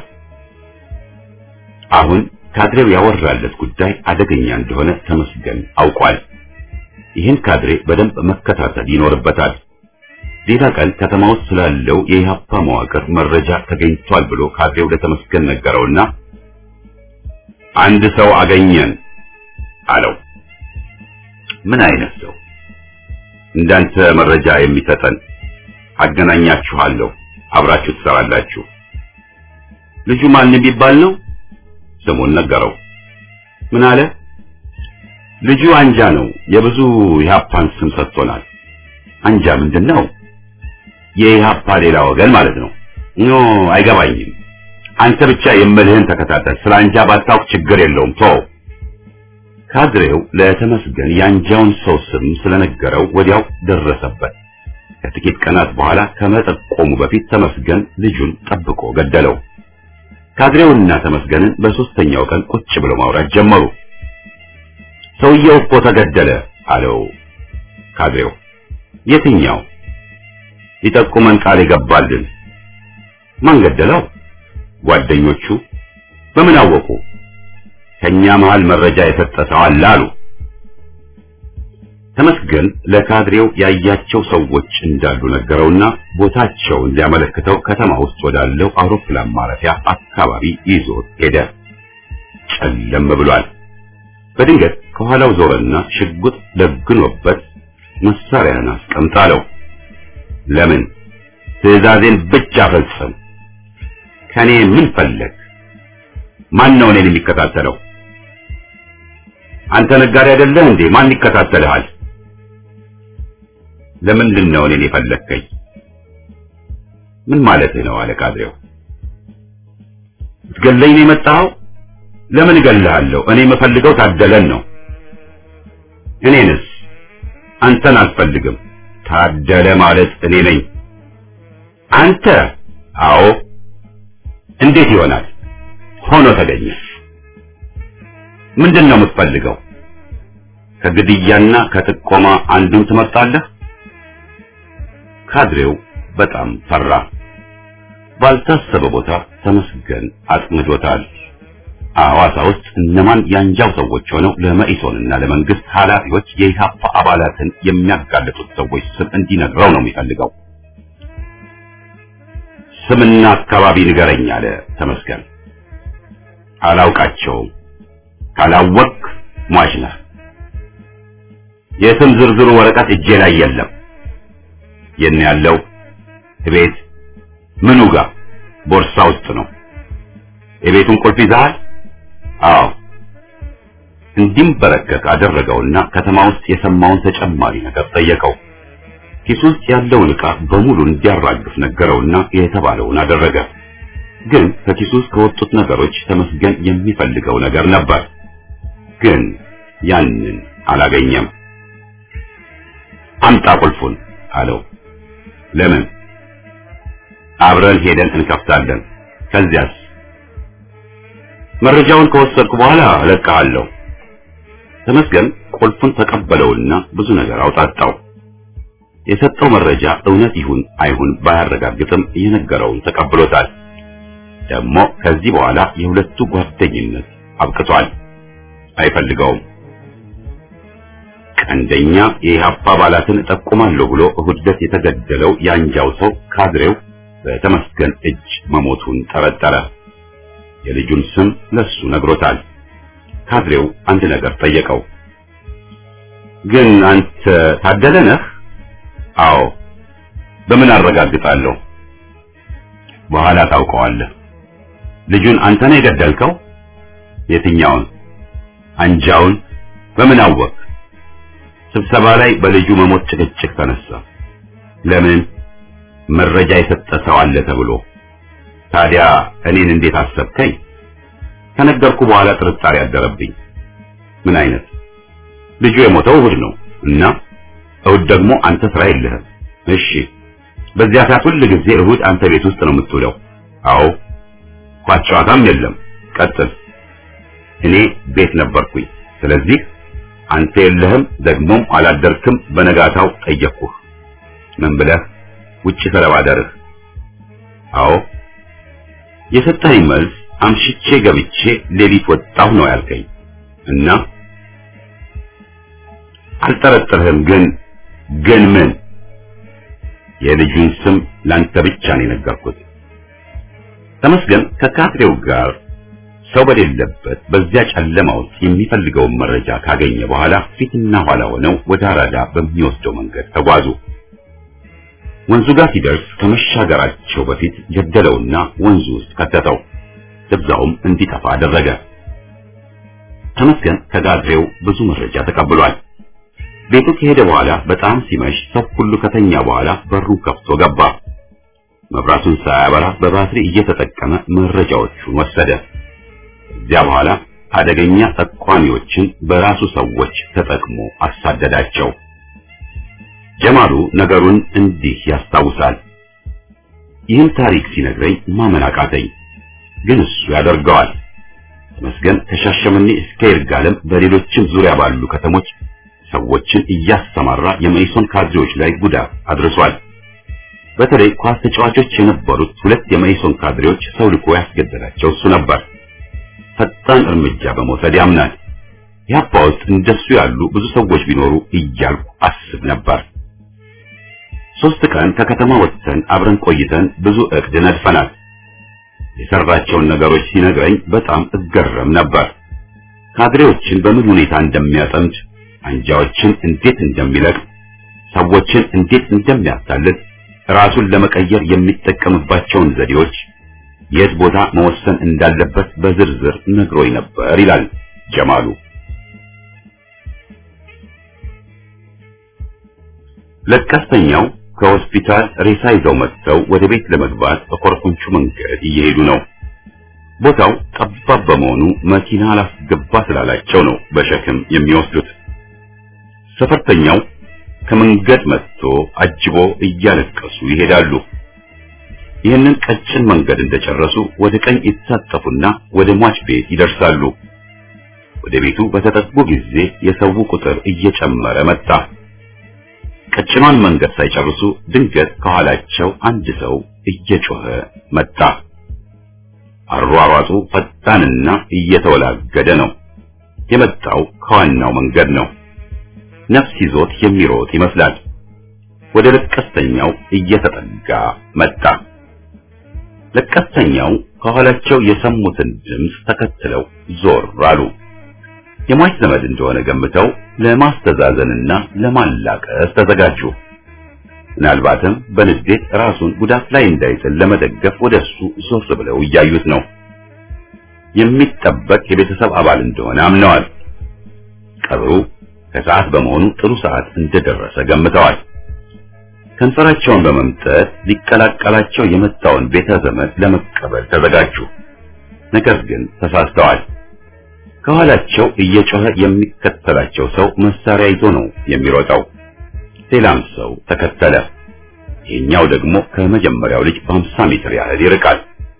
Speaker 1: አሁን ካድሬው ያወራለት ጉዳይ አደገኛ እንደሆነ ተመስገን አውቋል። ይህን ካድሬ በደንብ መከታተል ይኖርበታል። ሌላ ቀን ከተማ ውስጥ ስላለው የኢህአፓ መዋቅር መረጃ ተገኝቷል ብሎ ካድሬው ለተመስገን ነገረውና አንድ ሰው አገኘን አለው። ምን አይነት ሰው? እንዳንተ መረጃ የሚሰጠን። አገናኛችኋለሁ፣ አብራችሁ ትሰራላችሁ። ልጁ ማን ቢባል ነው? ስሙን ነገረው። ምን አለ? ልጁ አንጃ ነው። የብዙ ኢህአፓን ስም ሰጥቶናል። አንጃ ምንድነው? የኢህአፓ ሌላ ወገን ማለት ነው። ኖ አይገባኝም። አንተ ብቻ የምልህን ተከታተል። ስለ አንጃ ባታውቅ ችግር የለውም ተው። ካድሬው ለተመስገን የአንጃውን ሰው ስም ስለነገረው ወዲያው ደረሰበት። ከጥቂት ቀናት በኋላ ከመጠቆሙ በፊት ተመስገን ልጁን ጠብቆ ገደለው። ካድሬውና ተመስገንን በሶስተኛው ቀን ቁጭ ብለው ማውራት ጀመሩ። ሰውየው እኮ ተገደለ አለው ካድሬው። የትኛው? ይጠቁመን ቃል የገባልን። ማን ገደለው? ጓደኞቹ። በምን አወቁ? ከኛ መሃል መረጃ የሰጠ ሰው አለ አሉ። ተመስገን ለካድሬው ያያቸው ሰዎች እንዳሉ ነገረውና ቦታቸውን ሊያመለክተው ከተማ ውስጥ ወዳለው አውሮፕላን ማረፊያ አካባቢ ይዞት ሄደ። ጨለም ብሏል። በድንገት ከኋላው ዞረና ሽጉጥ ደግኖበት መሳሪያን አስቀምጣለው። ለምን? ትዕዛዜን ብቻ ፈጽም። ከኔ ምን ፈለግ? ማን ነው እኔን የሚከታተለው? አንተ ነጋዴ አይደለህ እንዴ? ማን ይከታተልሃል? ለምንድን ነው እኔን የፈለግከኝ? ምን ማለት ነው? አለ ካድሬው። ትገለኝ ነው የመጣኸው? ለምን እገልሃለሁ? እኔ የምፈልገው ታደለን ነው። እኔንስ? አንተን አልፈልግም። ታደለ ማለት እኔ ነኝ። አንተ? አዎ። እንዴት ይሆናል? ሆኖ ተገኘ። ምንድን ነው የምትፈልገው? ከግድያና ከጥቆማ አንዱን ትመርጣለህ? ካድሬው በጣም ፈራ። ባልታሰበ ቦታ ተመስገን አጥምዶታል። ሐዋሳ ውስጥ እነማን ያንጃው ሰዎች ሆነው ለመኢሶንና ለመንግስት ኃላፊዎች የኢህአፓ አባላትን የሚያጋልጡት ሰዎች ስም እንዲነግረው ነው የሚፈልገው። ስምና አካባቢ ንገረኝ አለ ተመስገን። አላውቃቸውም። ካላወቅ ሟች ነህ። የስም ዝርዝሩ ወረቀት እጄ ላይ የለም። የኔ ያለው ቤት ምኑ ጋር? ቦርሳ ውስጥ ነው። የቤቱን ቁልፍ ይዘሃል? አዎ። እንዲንበረከክ አደረገውና ከተማ ውስጥ የሰማውን ተጨማሪ ነገር ጠየቀው። ኪሱ ውስጥ ያለውን ዕቃ በሙሉ እንዲያራግፍ ነገረውና የተባለውን አደረገ። ግን ከኪሱ ውስጥ ከወጡት ነገሮች ተመስገን የሚፈልገው ነገር ነበር። ግን ያንን አላገኘም። አምጣ ቁልፉን አለው። ለምን? አብረን ሄደን እንከፍታለን። ከዚያስ? መረጃውን ከወሰድኩ በኋላ እለቅሃለሁ። ተመስገን ቁልፉን ተቀበለውና ብዙ ነገር አውጣጣው። የሰጠው መረጃ እውነት ይሁን አይሁን ባያረጋግጥም የነገረውን ተቀብሎታል። ደግሞ ከዚህ በኋላ የሁለቱ ጓደኝነት አብቅቷል። አይፈልገውም። ቀንደኛ የኢህአፓ አባላትን እጠቁማለሁ ብሎ እሁድ ዕለት የተገደለው ያንጃው ሰው ካድሬው በተመስገን እጅ መሞቱን ጠረጠረ። የልጁን ስም ለሱ ነግሮታል። ካድሬው አንድ ነገር ጠየቀው። ግን አንተ ታደለ ነህ? አዎ። በምን አረጋግጣለሁ? በኋላ ታውቀዋለህ። ልጁን አንተ ነህ የገደልከው? የትኛውን? አንጃውን። በምን አወቅ? ስብሰባ ላይ በልጁ መሞት ጭቅጭቅ ተነሳ። ለምን? መረጃ የሰጠ ሰው አለ ተብሎ። ታዲያ እኔን እንዴት አሰብከኝ? ከነገርኩ በኋላ ጥርጣሬ አደረብኝ። ምን አይነት? ልጁ የሞተው እሑድ ነው እና እሑድ ደግሞ አንተ ስራ የለህም። እሺ፣ በዚያ ሰዓት ሁሉ ጊዜ እሑድ አንተ ቤት ውስጥ ነው የምትውለው? አዎ። ኳስ ጨዋታም የለም? ቀጥል። እኔ ቤት ነበርኩኝ። ስለዚህ አንተ የለህም፣ ደግሞም አላደርክም። በነጋታው ጠየቅኩህ። ምን ብለህ? ውጪ ተለባደርህ? አዎ። የሰጠኸኝ መልስ አምሽቼ ገብቼ ሌሊት ወጣሁ ነው ያልከኝ እና አልጠረጠርህም። ግን ምን? የልጁን ስም ላንተ ብቻ ነው የነገርኩት። ተመስገን ከካድሬው ጋር ሰው በሌለበት በዚያ ጨለማ ውስጥ የሚፈልገውን መረጃ ካገኘ በኋላ ፊትና ኋላ ሆነው ወደ አራዳ በሚወስደው መንገድ ተጓዙ። ወንዙ ጋር ሲደርስ ከመሻገራቸው በፊት ገደለውና ወንዙ ውስጥ ከተተው። ደብዛውም እንዲጠፋ አደረገ። ተመስገን ከካድሬው ብዙ መረጃ ተቀብሏል። ቤቱ ከሄደ በኋላ በጣም ሲመሽ ሰው ሁሉ ከተኛ በኋላ በሩን ከፍቶ ገባ። መብራቱን ሳያበራ በባትሪ እየተጠቀመ መረጃዎቹን ወሰደ። እዚያ በኋላ አደገኛ ጠቋሚዎችን በራሱ ሰዎች ተጠቅሞ አሳደዳቸው። ጀማሉ ነገሩን እንዲህ ያስታውሳል። ይህን ታሪክ ሲነግረኝ ማመን አቃተኝ፣ ግን እሱ ያደርገዋል። ተመስገን ከሻሸመኔ እስከ ይርጋለም በሌሎችም ዙሪያ ባሉ ከተሞች ሰዎችን እያስተማራ የመኢሶን ካድሬዎች ላይ ጉዳት አድርሷል። በተለይ ኳስ ተጫዋቾች የነበሩት ሁለት የመኢሶን ካድሬዎች ሰው ልኮ ያስገደላቸው እሱ ነበር። ፈጣን እርምጃ በመውሰድ ያምናል። ያፓ ውስጥ እንደሱ ያሉ ብዙ ሰዎች ቢኖሩ እያልኩ አስብ ነበር። 3 ቀን ከከተማ ወጥተን አብረን ቆይተን ብዙ እቅድ ነድፈናል። የሰራቸውን ነገሮች ሲነግረኝ በጣም እገረም ነበር። ካድሬዎችን በምን ሁኔታ እንደሚያጠምድ፣ አንጃዎችን እንዴት እንደሚለቅ፣ ሰዎችን እንዴት እንደሚያታልል፣ ራሱን ለመቀየር የሚጠቀምባቸውን ዘዴዎች፣ የት ቦታ መወሰን እንዳለበት በዝርዝር ነግሮኝ ነበር ይላል ጀማሉ። ለቀስተኛው ከሆስፒታል ሬሳ ይዘው መጥተው ወደ ቤት ለመግባት በኮረኮንቹ መንገድ እየሄዱ ነው። ቦታው ጠባብ በመሆኑ መኪና አላስገባ ስላላቸው ነው በሸክም የሚወስዱት። ሰፈርተኛው ከመንገድ መጥቶ አጅቦ እያለቀሱ ይሄዳሉ። ይህንን ቀጭን መንገድ እንደጨረሱ ወደ ቀኝ ይታጠፉና ወደ ሟች ቤት ይደርሳሉ። ወደ ቤቱ በተጠጉ ጊዜ የሰው ቁጥር እየጨመረ መጣ። ቀጭኗን መንገድ ሳይጨርሱ ድንገት ከኋላቸው አንድ ሰው እየጮኸ መጣ። አሯሯጡ ፈጣንና እየተወላገደ ነው። የመጣው ከዋናው መንገድ ነው። ነፍስ ይዞት የሚሮጥ ይመስላል። ወደ ለቀስተኛው እየተጠጋ መጣ። ለቀስተኛው ከኋላቸው የሰሙትን ድምፅ ተከትለው ዞር አሉ። የሟች ዘመድ እንደሆነ ገምተው ለማስተዛዘንና ለማላቀስ ተዘጋጁ። ምናልባትም በንዴት ራሱን ጉዳት ላይ እንዳይጥል ለመደገፍ ወደሱ ዞር ብለው እያዩት ነው። የሚጠበቅ የቤተሰብ አባል እንደሆነ አምነዋል። ቀብሩ ከሰዓት በመሆኑ ጥሩ ሰዓት እንደደረሰ ገምተዋል። ከንፈራቸውን በመምጠት ሊቀላቀላቸው የመጣውን ቤተ ዘመድ ለመቀበል ተዘጋጁ። ነገር ግን ተሳስተዋል። ከኋላቸው እየጮኸ የሚከተላቸው ሰው መሳሪያ ይዞ ነው የሚሮጠው። ሌላም ሰው ተከተለ። ይህኛው ደግሞ ከመጀመሪያው ልጅ በ50 ሜትር ያህል ይርቃል።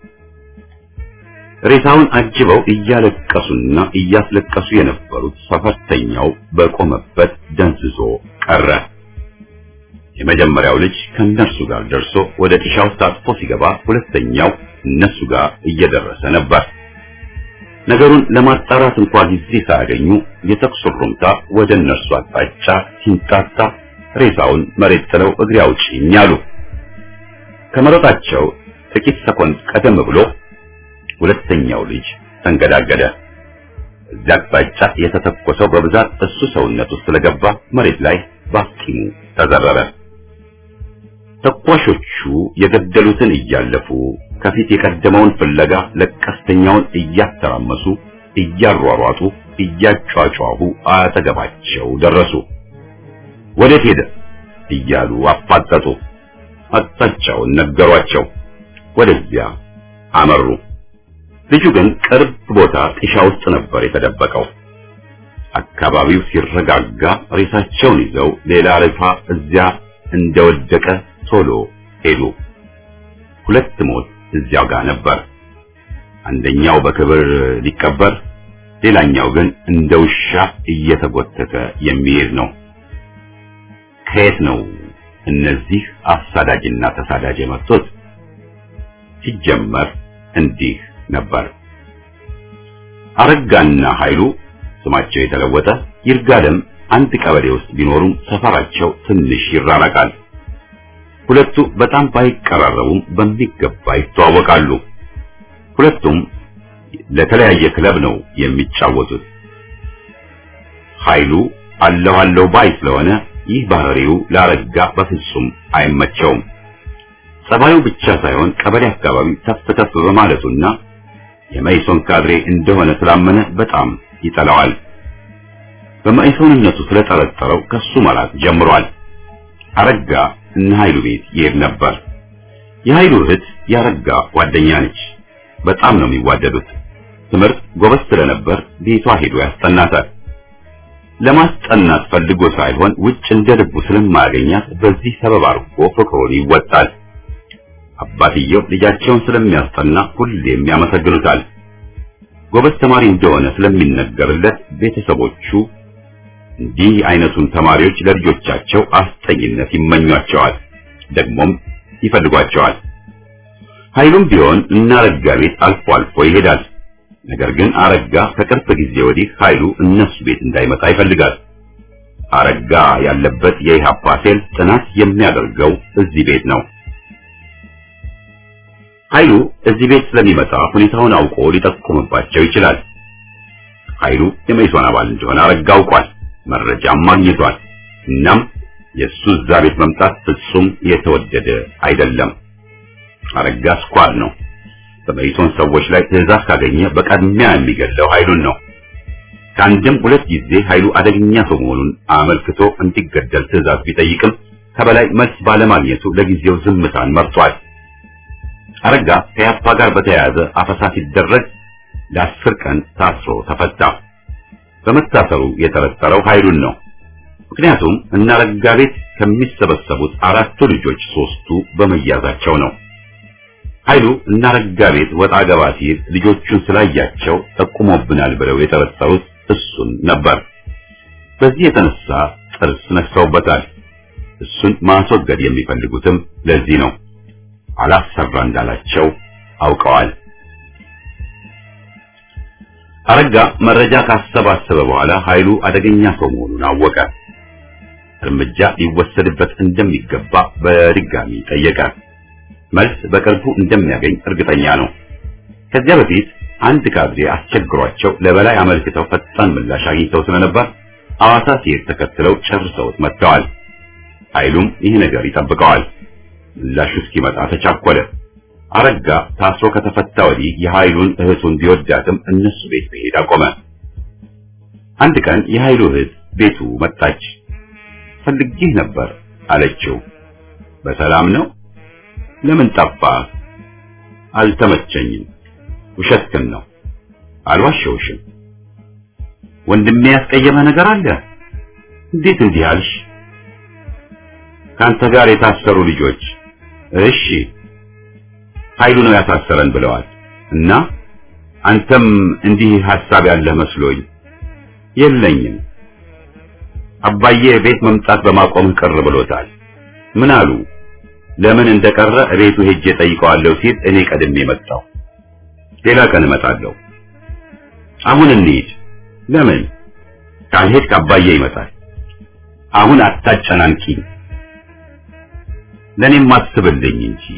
Speaker 1: ሬሳውን አጅበው እያለቀሱና እያስለቀሱ የነበሩት ሰፈርተኛው በቆመበት ደንዝዞ ቀረ። የመጀመሪያው ልጅ ከነርሱ ጋር ደርሶ ወደ ጢሻው ታጥፎ ሲገባ ሁለተኛው እነሱ ጋር እየደረሰ ነበር። ነገሩን ለማጣራት እንኳን ጊዜ ሳያገኙ የተኩስ ሩምታ ወደ እነርሱ አቅጣጫ ሲንጣጣ ሬሳውን መሬት ጥለው እግሬ አውጪኝ አሉ። ከመሮጣቸው ጥቂት ሰኮንድ ቀደም ብሎ ሁለተኛው ልጅ ተንገዳገደ። እዚያ አቅጣጫ የተተኮሰው በብዛት እሱ ሰውነት ውስጥ ስለገባ መሬት ላይ ባፍጢሙ ተዘረረ። ተኳሾቹ የገደሉትን እያለፉ ከፊት የቀደመውን ፍለጋ ለቀስተኛውን እያተራመሱ እያሯሯጡ እያጫጫሁ አጠገባቸው ደረሱ። ወዴት ሄደ እያሉ አፋጠጡ። አቅጣጫውን ነገሯቸው። ወደዚያ አመሩ። ልጁ ግን ቅርብ ቦታ ጢሻ ውስጥ ነበር የተደበቀው። አካባቢው ሲረጋጋ ሬሳቸውን ይዘው ሌላ ሬሳ እዚያ እንደወደቀ ቶሎ ሄዱ። ሁለት ሞት እዚያው ጋር ነበር። አንደኛው በክብር ሊቀበር፣ ሌላኛው ግን እንደ ውሻ እየተጎተተ የሚሄድ ነው። ከየት ነው እነዚህ አሳዳጅና ተሳዳጅ የመጡት? ሲጀመር እንዲህ ነበር። አረጋና ኃይሉ ስማቸው የተለወጠ ይርጋለም አንድ ቀበሌ ውስጥ ቢኖሩም ሰፈራቸው ትንሽ ይራራቃል። ሁለቱ በጣም ባይቀራረቡም በሚገባ ይተዋወቃሉ። ሁለቱም ለተለያየ ክለብ ነው የሚጫወቱት። ኃይሉ አለሁ ባይ ስለሆነ ይህ ባህሪው ላረጋ በፍጹም አይመቸውም። ጸባዩ ብቻ ሳይሆን ቀበሌ አካባቢ ተፍ በማለቱና የመይሶን ካድሬ እንደሆነ ስላመነ በጣም ይጠላዋል። በመይሶንነቱ ስለጠረጠረው ከሱ መራቅ ጀምሯል። አረጋ እነ ኃይሉ ቤት ይሄድ ነበር። የኃይሉ እህት ያረጋ ጓደኛ ነች። በጣም ነው የሚዋደዱት። ትምህርት ጎበዝ ስለነበር ቤቷ ሄዶ ያስጠናታል። ለማስጠናት ፈልጎ ሳይሆን ውጭ እንደልቡ ስለማያገኛት በዚህ ሰበብ አድርጎ ፍቅሩን ይወጣል። አባትየው ልጃቸውን ስለሚያስጠና ሁሌም ያመሰግኑታል። ጎበዝ ተማሪ እንደሆነ ስለሚነገርለት ቤተሰቦቹ እንዲህ አይነቱን ተማሪዎች ለልጆቻቸው አስጠኝነት ይመኟቸዋል፣ ደግሞም ይፈልጓቸዋል። ኃይሉም ቢሆን እና አረጋ ቤት አልፎ አልፎ ይሄዳል። ነገር ግን አረጋ ከቅርብ ጊዜ ወዲህ ኃይሉ እነሱ ቤት እንዳይመጣ ይፈልጋል። አረጋ ያለበት የኢሃፓ ሴል ጥናት የሚያደርገው እዚህ ቤት ነው። ኃይሉ እዚህ ቤት ስለሚመጣ ሁኔታውን አውቆ ሊጠቁምባቸው ይችላል። ኃይሉ የመይሶን አባል እንደሆነ አረጋ አውቋል፣ መረጃም ማግኘቷል። እናም የሱ እዛ ቤት መምጣት ፍጹም የተወደደ አይደለም። አረጋ ስኳር ነው። በመይሶን ሰዎች ላይ ትዕዛዝ ካገኘ በቀድሚያ የሚገድለው ኃይሉን ነው። ከአንድም ሁለት ጊዜ ኃይሉ አደገኛ ሰው መሆኑን አመልክቶ እንዲገደል ትዕዛዝ ቢጠይቅም ከበላይ መልስ ባለማግኘቱ ለጊዜው ዝምታን መርጧል። አረጋ ከያፓ ጋር በተያያዘ አፈሳ ሲደረግ ለ10 ቀን ታስሮ ተፈታ። በመታሰሩ የተጠረጠረው ኃይሉን ነው። ምክንያቱም እነ አረጋ ቤት ከሚሰበሰቡት 4 ልጆች 3ቱ በመያዛቸው ነው። ኃይሉ እነ አረጋ ቤት ወጣ ገባ ሲል ልጆቹን ስላያቸው ጠቁሞብናል ብለው የጠረጠሩት እሱን ነበር። በዚህ የተነሳ ጥርስ ነክሰውበታል። እሱን ማስወገድ የሚፈልጉትም ለዚህ ነው። አላሰራ እንዳላቸው አውቀዋል። አረጋ መረጃ ካሰባሰበ በኋላ ኃይሉ አደገኛ ሰው መሆኑን አወቀ። እርምጃ ሊወሰድበት እንደሚገባ በድጋሚ ጠየቀ። መልስ በቅርቡ እንደሚያገኝ እርግጠኛ ነው። ከዚያ በፊት አንድ ካድሬ አስቸግሯቸው ለበላይ አመልክተው ፈጣን ምላሽ አግኝተው ስለነበር አዋሳ ሲሄድ ተከትለው ጨርሰውት መጥተዋል። ኃይሉም ይህ ነገር ይጠብቀዋል። ምላሹ እስኪመጣ ተቻኮለ። አረጋ ታስሮ ከተፈታ ወዲህ የኃይሉን እህቱን ቢወዳትም እነሱ ቤት መሄድ አቆመ። አንድ ቀን የኃይሉ እህት ቤቱ መጣች። ፈልጌህ ነበር አለችው። በሰላም ነው? ለምን ጠፋህ? አልተመቸኝም። ውሸትህን ነው። አልዋሸሁሽም። ወንድሜ ያስቀየመ ነገር አለ? እንዴት እንዲህ አልሽ? ካንተ ጋር የታሰሩ ልጆች እሺ ኃይሉ ነው ያሳሰረን ብለዋል እና አንተም እንዲህ ሐሳብ ያለ መስሎኝ የለኝም። አባዬ ቤት መምጣት በማቆም ቅር ብሎታል። ምን አሉ? ለምን እንደቀረ ቤቱ ሄጄ ጠይቀዋለሁ ሲል እኔ ቀድሜ መጣሁ። ሌላ ቀን እመጣለሁ። አሁን እንሂድ። ለምን? ካልሄድክ አባዬ ይመጣል። አሁን አታጨናንቂኝ። ለኔም አስብልኝ እንጂ።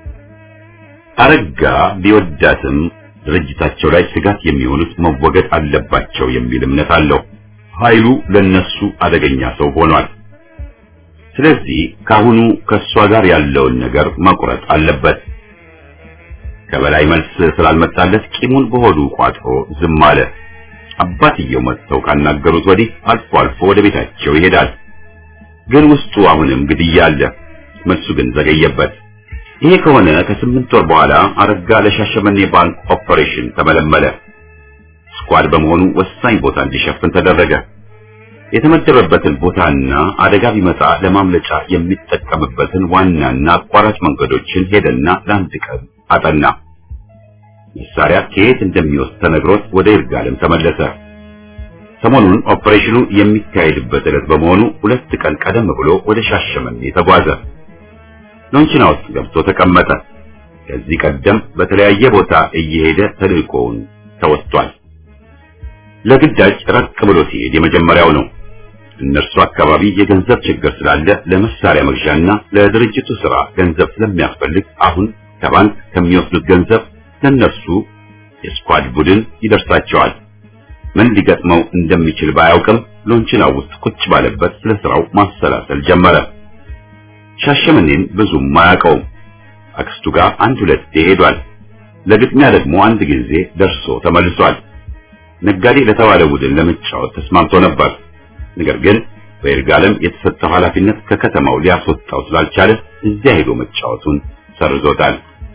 Speaker 1: አረጋ ቢወዳትም ድርጅታቸው ላይ ስጋት የሚሆኑት መወገድ አለባቸው የሚል እምነት አለው። ኃይሉ ለነሱ አደገኛ ሰው ሆኗል። ስለዚህ ካሁኑ ከሷ ጋር ያለውን ነገር መቁረጥ አለበት። ከበላይ መልስ ስላልመጣለት ቂሙን በሆዱ ቋጥሮ ዝም አለ። አባትየው መጥተው ካናገሩት ወዲህ አልፎ አልፎ ወደ ቤታቸው ይሄዳል። ግን ውስጡ አሁንም ግድያ አለ። መልሱ ግን ዘገየበት። ይሄ ከሆነ ከ8 ወር በኋላ አረጋ ለሻሸመኔ ባንክ ኦፐሬሽን ተመለመለ። ስኳድ በመሆኑ ወሳኝ ቦታ እንዲሸፍን ተደረገ። የተመደበበትን ቦታና አደጋ ቢመጣ ለማምለጫ የሚጠቀምበትን ዋናና አቋራጭ መንገዶችን ሄደና ለአንድ ቀን አጠና። መሳሪያ ከየት እንደሚወስድ ተነግሮት ወደ ይርጋለም ተመለሰ። ሰሞኑን ኦፐሬሽኑ የሚካሄድበት ዕለት በመሆኑ 2 ቀን ቀደም ብሎ ወደ ሻሸመኔ ተጓዘ። ሎንቺና ውስጥ ገብቶ ተቀመጠ። ከዚህ ቀደም በተለያየ ቦታ እየሄደ ተልእኮውን ተወጥቷል። ለግዳጅ ራቅ ብሎ ሲሄድ የመጀመሪያው ነው። እነርሱ አካባቢ የገንዘብ ችግር ስላለ ለመሳሪያ መግዣና ለድርጅቱ ስራ ገንዘብ ስለሚያስፈልግ አሁን ከባንክ ከሚወስዱት ገንዘብ ለነሱ የስኳድ ቡድን ይደርሳቸዋል። ምን ሊገጥመው እንደሚችል ባያውቅም ሎንቺናው ውስጥ ቁጭ ባለበት ስለ ስራው ማሰላሰል ጀመረ። ሻሸመኔን ብዙም አያውቀውም። አክስቱ ጋር 1-2 ሄዷል። ለግጥሚያ ደግሞ አንድ ጊዜ ደርሶ ተመልሷል። ነጋዴ ለተባለ ቡድን ለመጫወት ተስማምቶ ነበር። ነገር ግን በይርጋለም የተሰጠው ኃላፊነት ከከተማው ሊያስወጣው ስላልቻለ እዚያ ሄዶ መጫወቱን ሰርዞታል።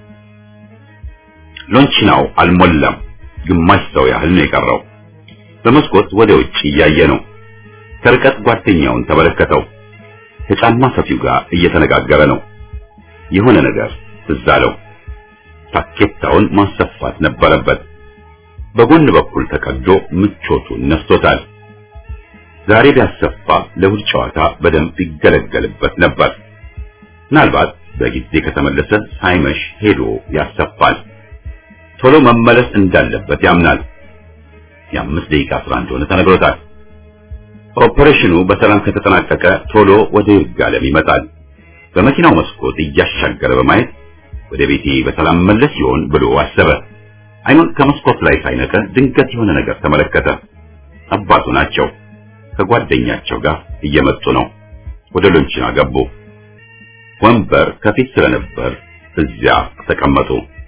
Speaker 1: ሎንቺናው አልሞላም። ግማሽ ሰው ያህል ነው የቀረው። በመስኮት ወደ ውጭ እያየ ነው። ከርቀት ጓደኛውን ተመለከተው። ከጫማ ሰፊው ጋር እየተነጋገረ ነው። የሆነ ነገር ትዝ አለው። ታኬታውን ማሰፋት ነበረበት። በጎን በኩል ተቀዶ ምቾቱን ነስቶታል። ዛሬ ቢያሰፋ ለእሑድ ጨዋታ በደንብ ይገለገልበት ነበር። ምናልባት በጊዜ ከተመለሰ ሳይመሽ ሄዶ ያሰፋል። ቶሎ መመለስ እንዳለበት ያምናል። የ5 ደቂቃ ስራ እንደሆነ ተነግሮታል። ኦፐሬሽኑ በሰላም ከተጠናቀቀ ቶሎ ወደ ይርጋለም ይመጣል። በመኪናው መስኮት እያሻገረ በማየት ወደ ቤቴ በሰላም መለስ ይሆን ብሎ አሰበ። አይኑን ከመስኮት ላይ ሳይነቀ ድንገት የሆነ ነገር ተመለከተ። አባቱ ናቸው። ከጓደኛቸው ጋር እየመጡ ነው። ወደ ሎንቺና ገቡ። ወንበር ከፊት ስለነበር እዚያ ተቀመጡ።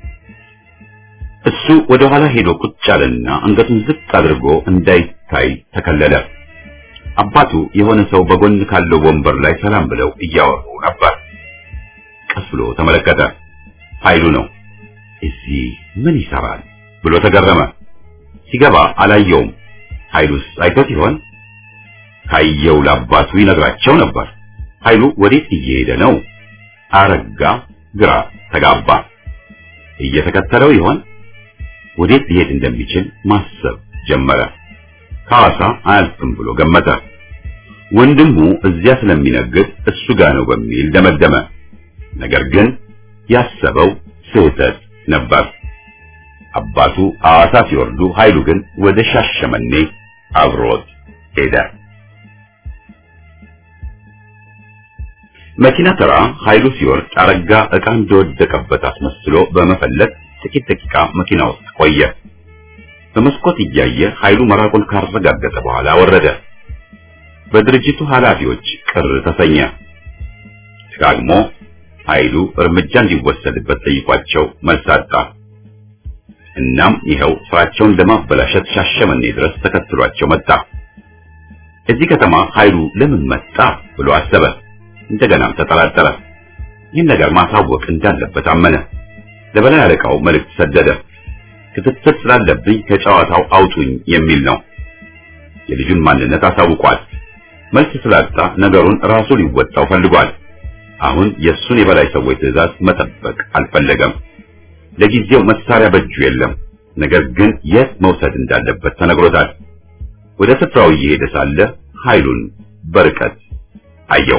Speaker 1: እሱ ወደ ኋላ ሄዶ ቁጭ አለና አንገቱን ዝቅ አድርጎ እንዳይታይ ተከለለ። አባቱ የሆነ ሰው በጎን ካለው ወንበር ላይ ሰላም ብለው እያወሩ ነበር። ቀስ ብሎ ተመለከተ። ኃይሉ ነው። እዚህ ምን ይሰራል ብሎ ተገረመ። ሲገባ አላየውም። ኃይሉስ አይቶት ይሆን? ካየው ለአባቱ ይነግራቸው ነበር። ኃይሉ ወዴት እየሄደ ነው? አረጋ ግራ ተጋባ። እየተከተለው ይሆን? ወዴት ሊሄድ እንደሚችል ማሰብ ጀመረ። ከሐዋሳ አያልፍም ብሎ ገመተ። ወንድሙ እዚያ ስለሚነግድ እሱ ጋር ነው በሚል ደመደመ። ነገር ግን ያሰበው ስህተት ነበር። አባቱ ሐዋሳ ሲወርዱ ኃይሉ ግን ወደ ሻሸመኔ አብሮት ሄደ። መኪና ተራ ኃይሉ ሲወርድ አረጋ ዕቃ እንደወደቀበት አስመስሎ በመፈለግ ጥቂት ደቂቃ መኪና ውስጥ ቆየ። በመስኮት እያየ ኃይሉ መራቁን ካረጋገጠ በኋላ ወረደ። በድርጅቱ ኃላፊዎች ቅር ተሰኘ። ደግሞ ኃይሉ እርምጃ እንዲወሰድበት ጠይቋቸው መልስ አጣ። እናም ይኸው ስራቸውን ለማበላሸት ሻሸመኔ ድረስ ተከትሏቸው መጣ። እዚህ ከተማ ኃይሉ ለምን መጣ ብሎ አሰበ። እንደገናም ተጠራጠረ። ይህን ነገር ማሳወቅ እንዳለበት አመነ። ለበላይ አለቃው መልእክት ሰደደ። ክትትል ስላለብኝ ከጨዋታው አውጡኝ የሚል ነው። የልጁን ማንነት አሳውቋል። መልስ ስላጣ ነገሩን ራሱ ሊወጣው ፈልጓል። አሁን የሱን የበላይ ሰዎች ትዕዛዝ መጠበቅ አልፈለገም። ለጊዜው መሳሪያ በእጁ የለም። ነገር ግን የት መውሰድ እንዳለበት ተነግሮታል። ወደ ስፍራው እየሄደ ሳለ ኃይሉን በርቀት አየው።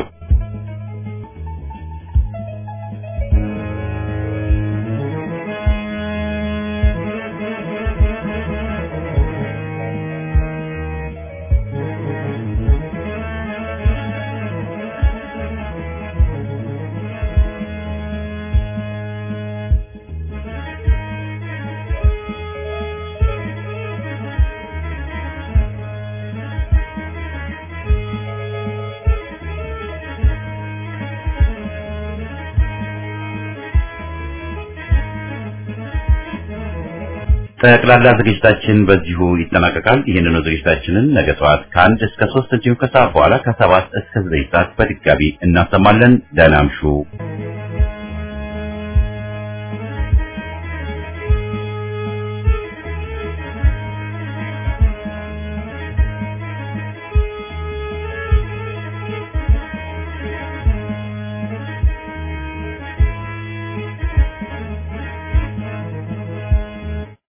Speaker 1: ጠቅላላ ዝግጅታችን በዚሁ ይጠናቀቃል። ይህንኑ ዝግጅታችንን ነገ ጠዋት ከ1 እስከ 3 እንዲሁም ከሰዓት በኋላ ከ7 እስከ 9 ሰዓት በድጋሚ እናሰማለን። ደህና እምሹ።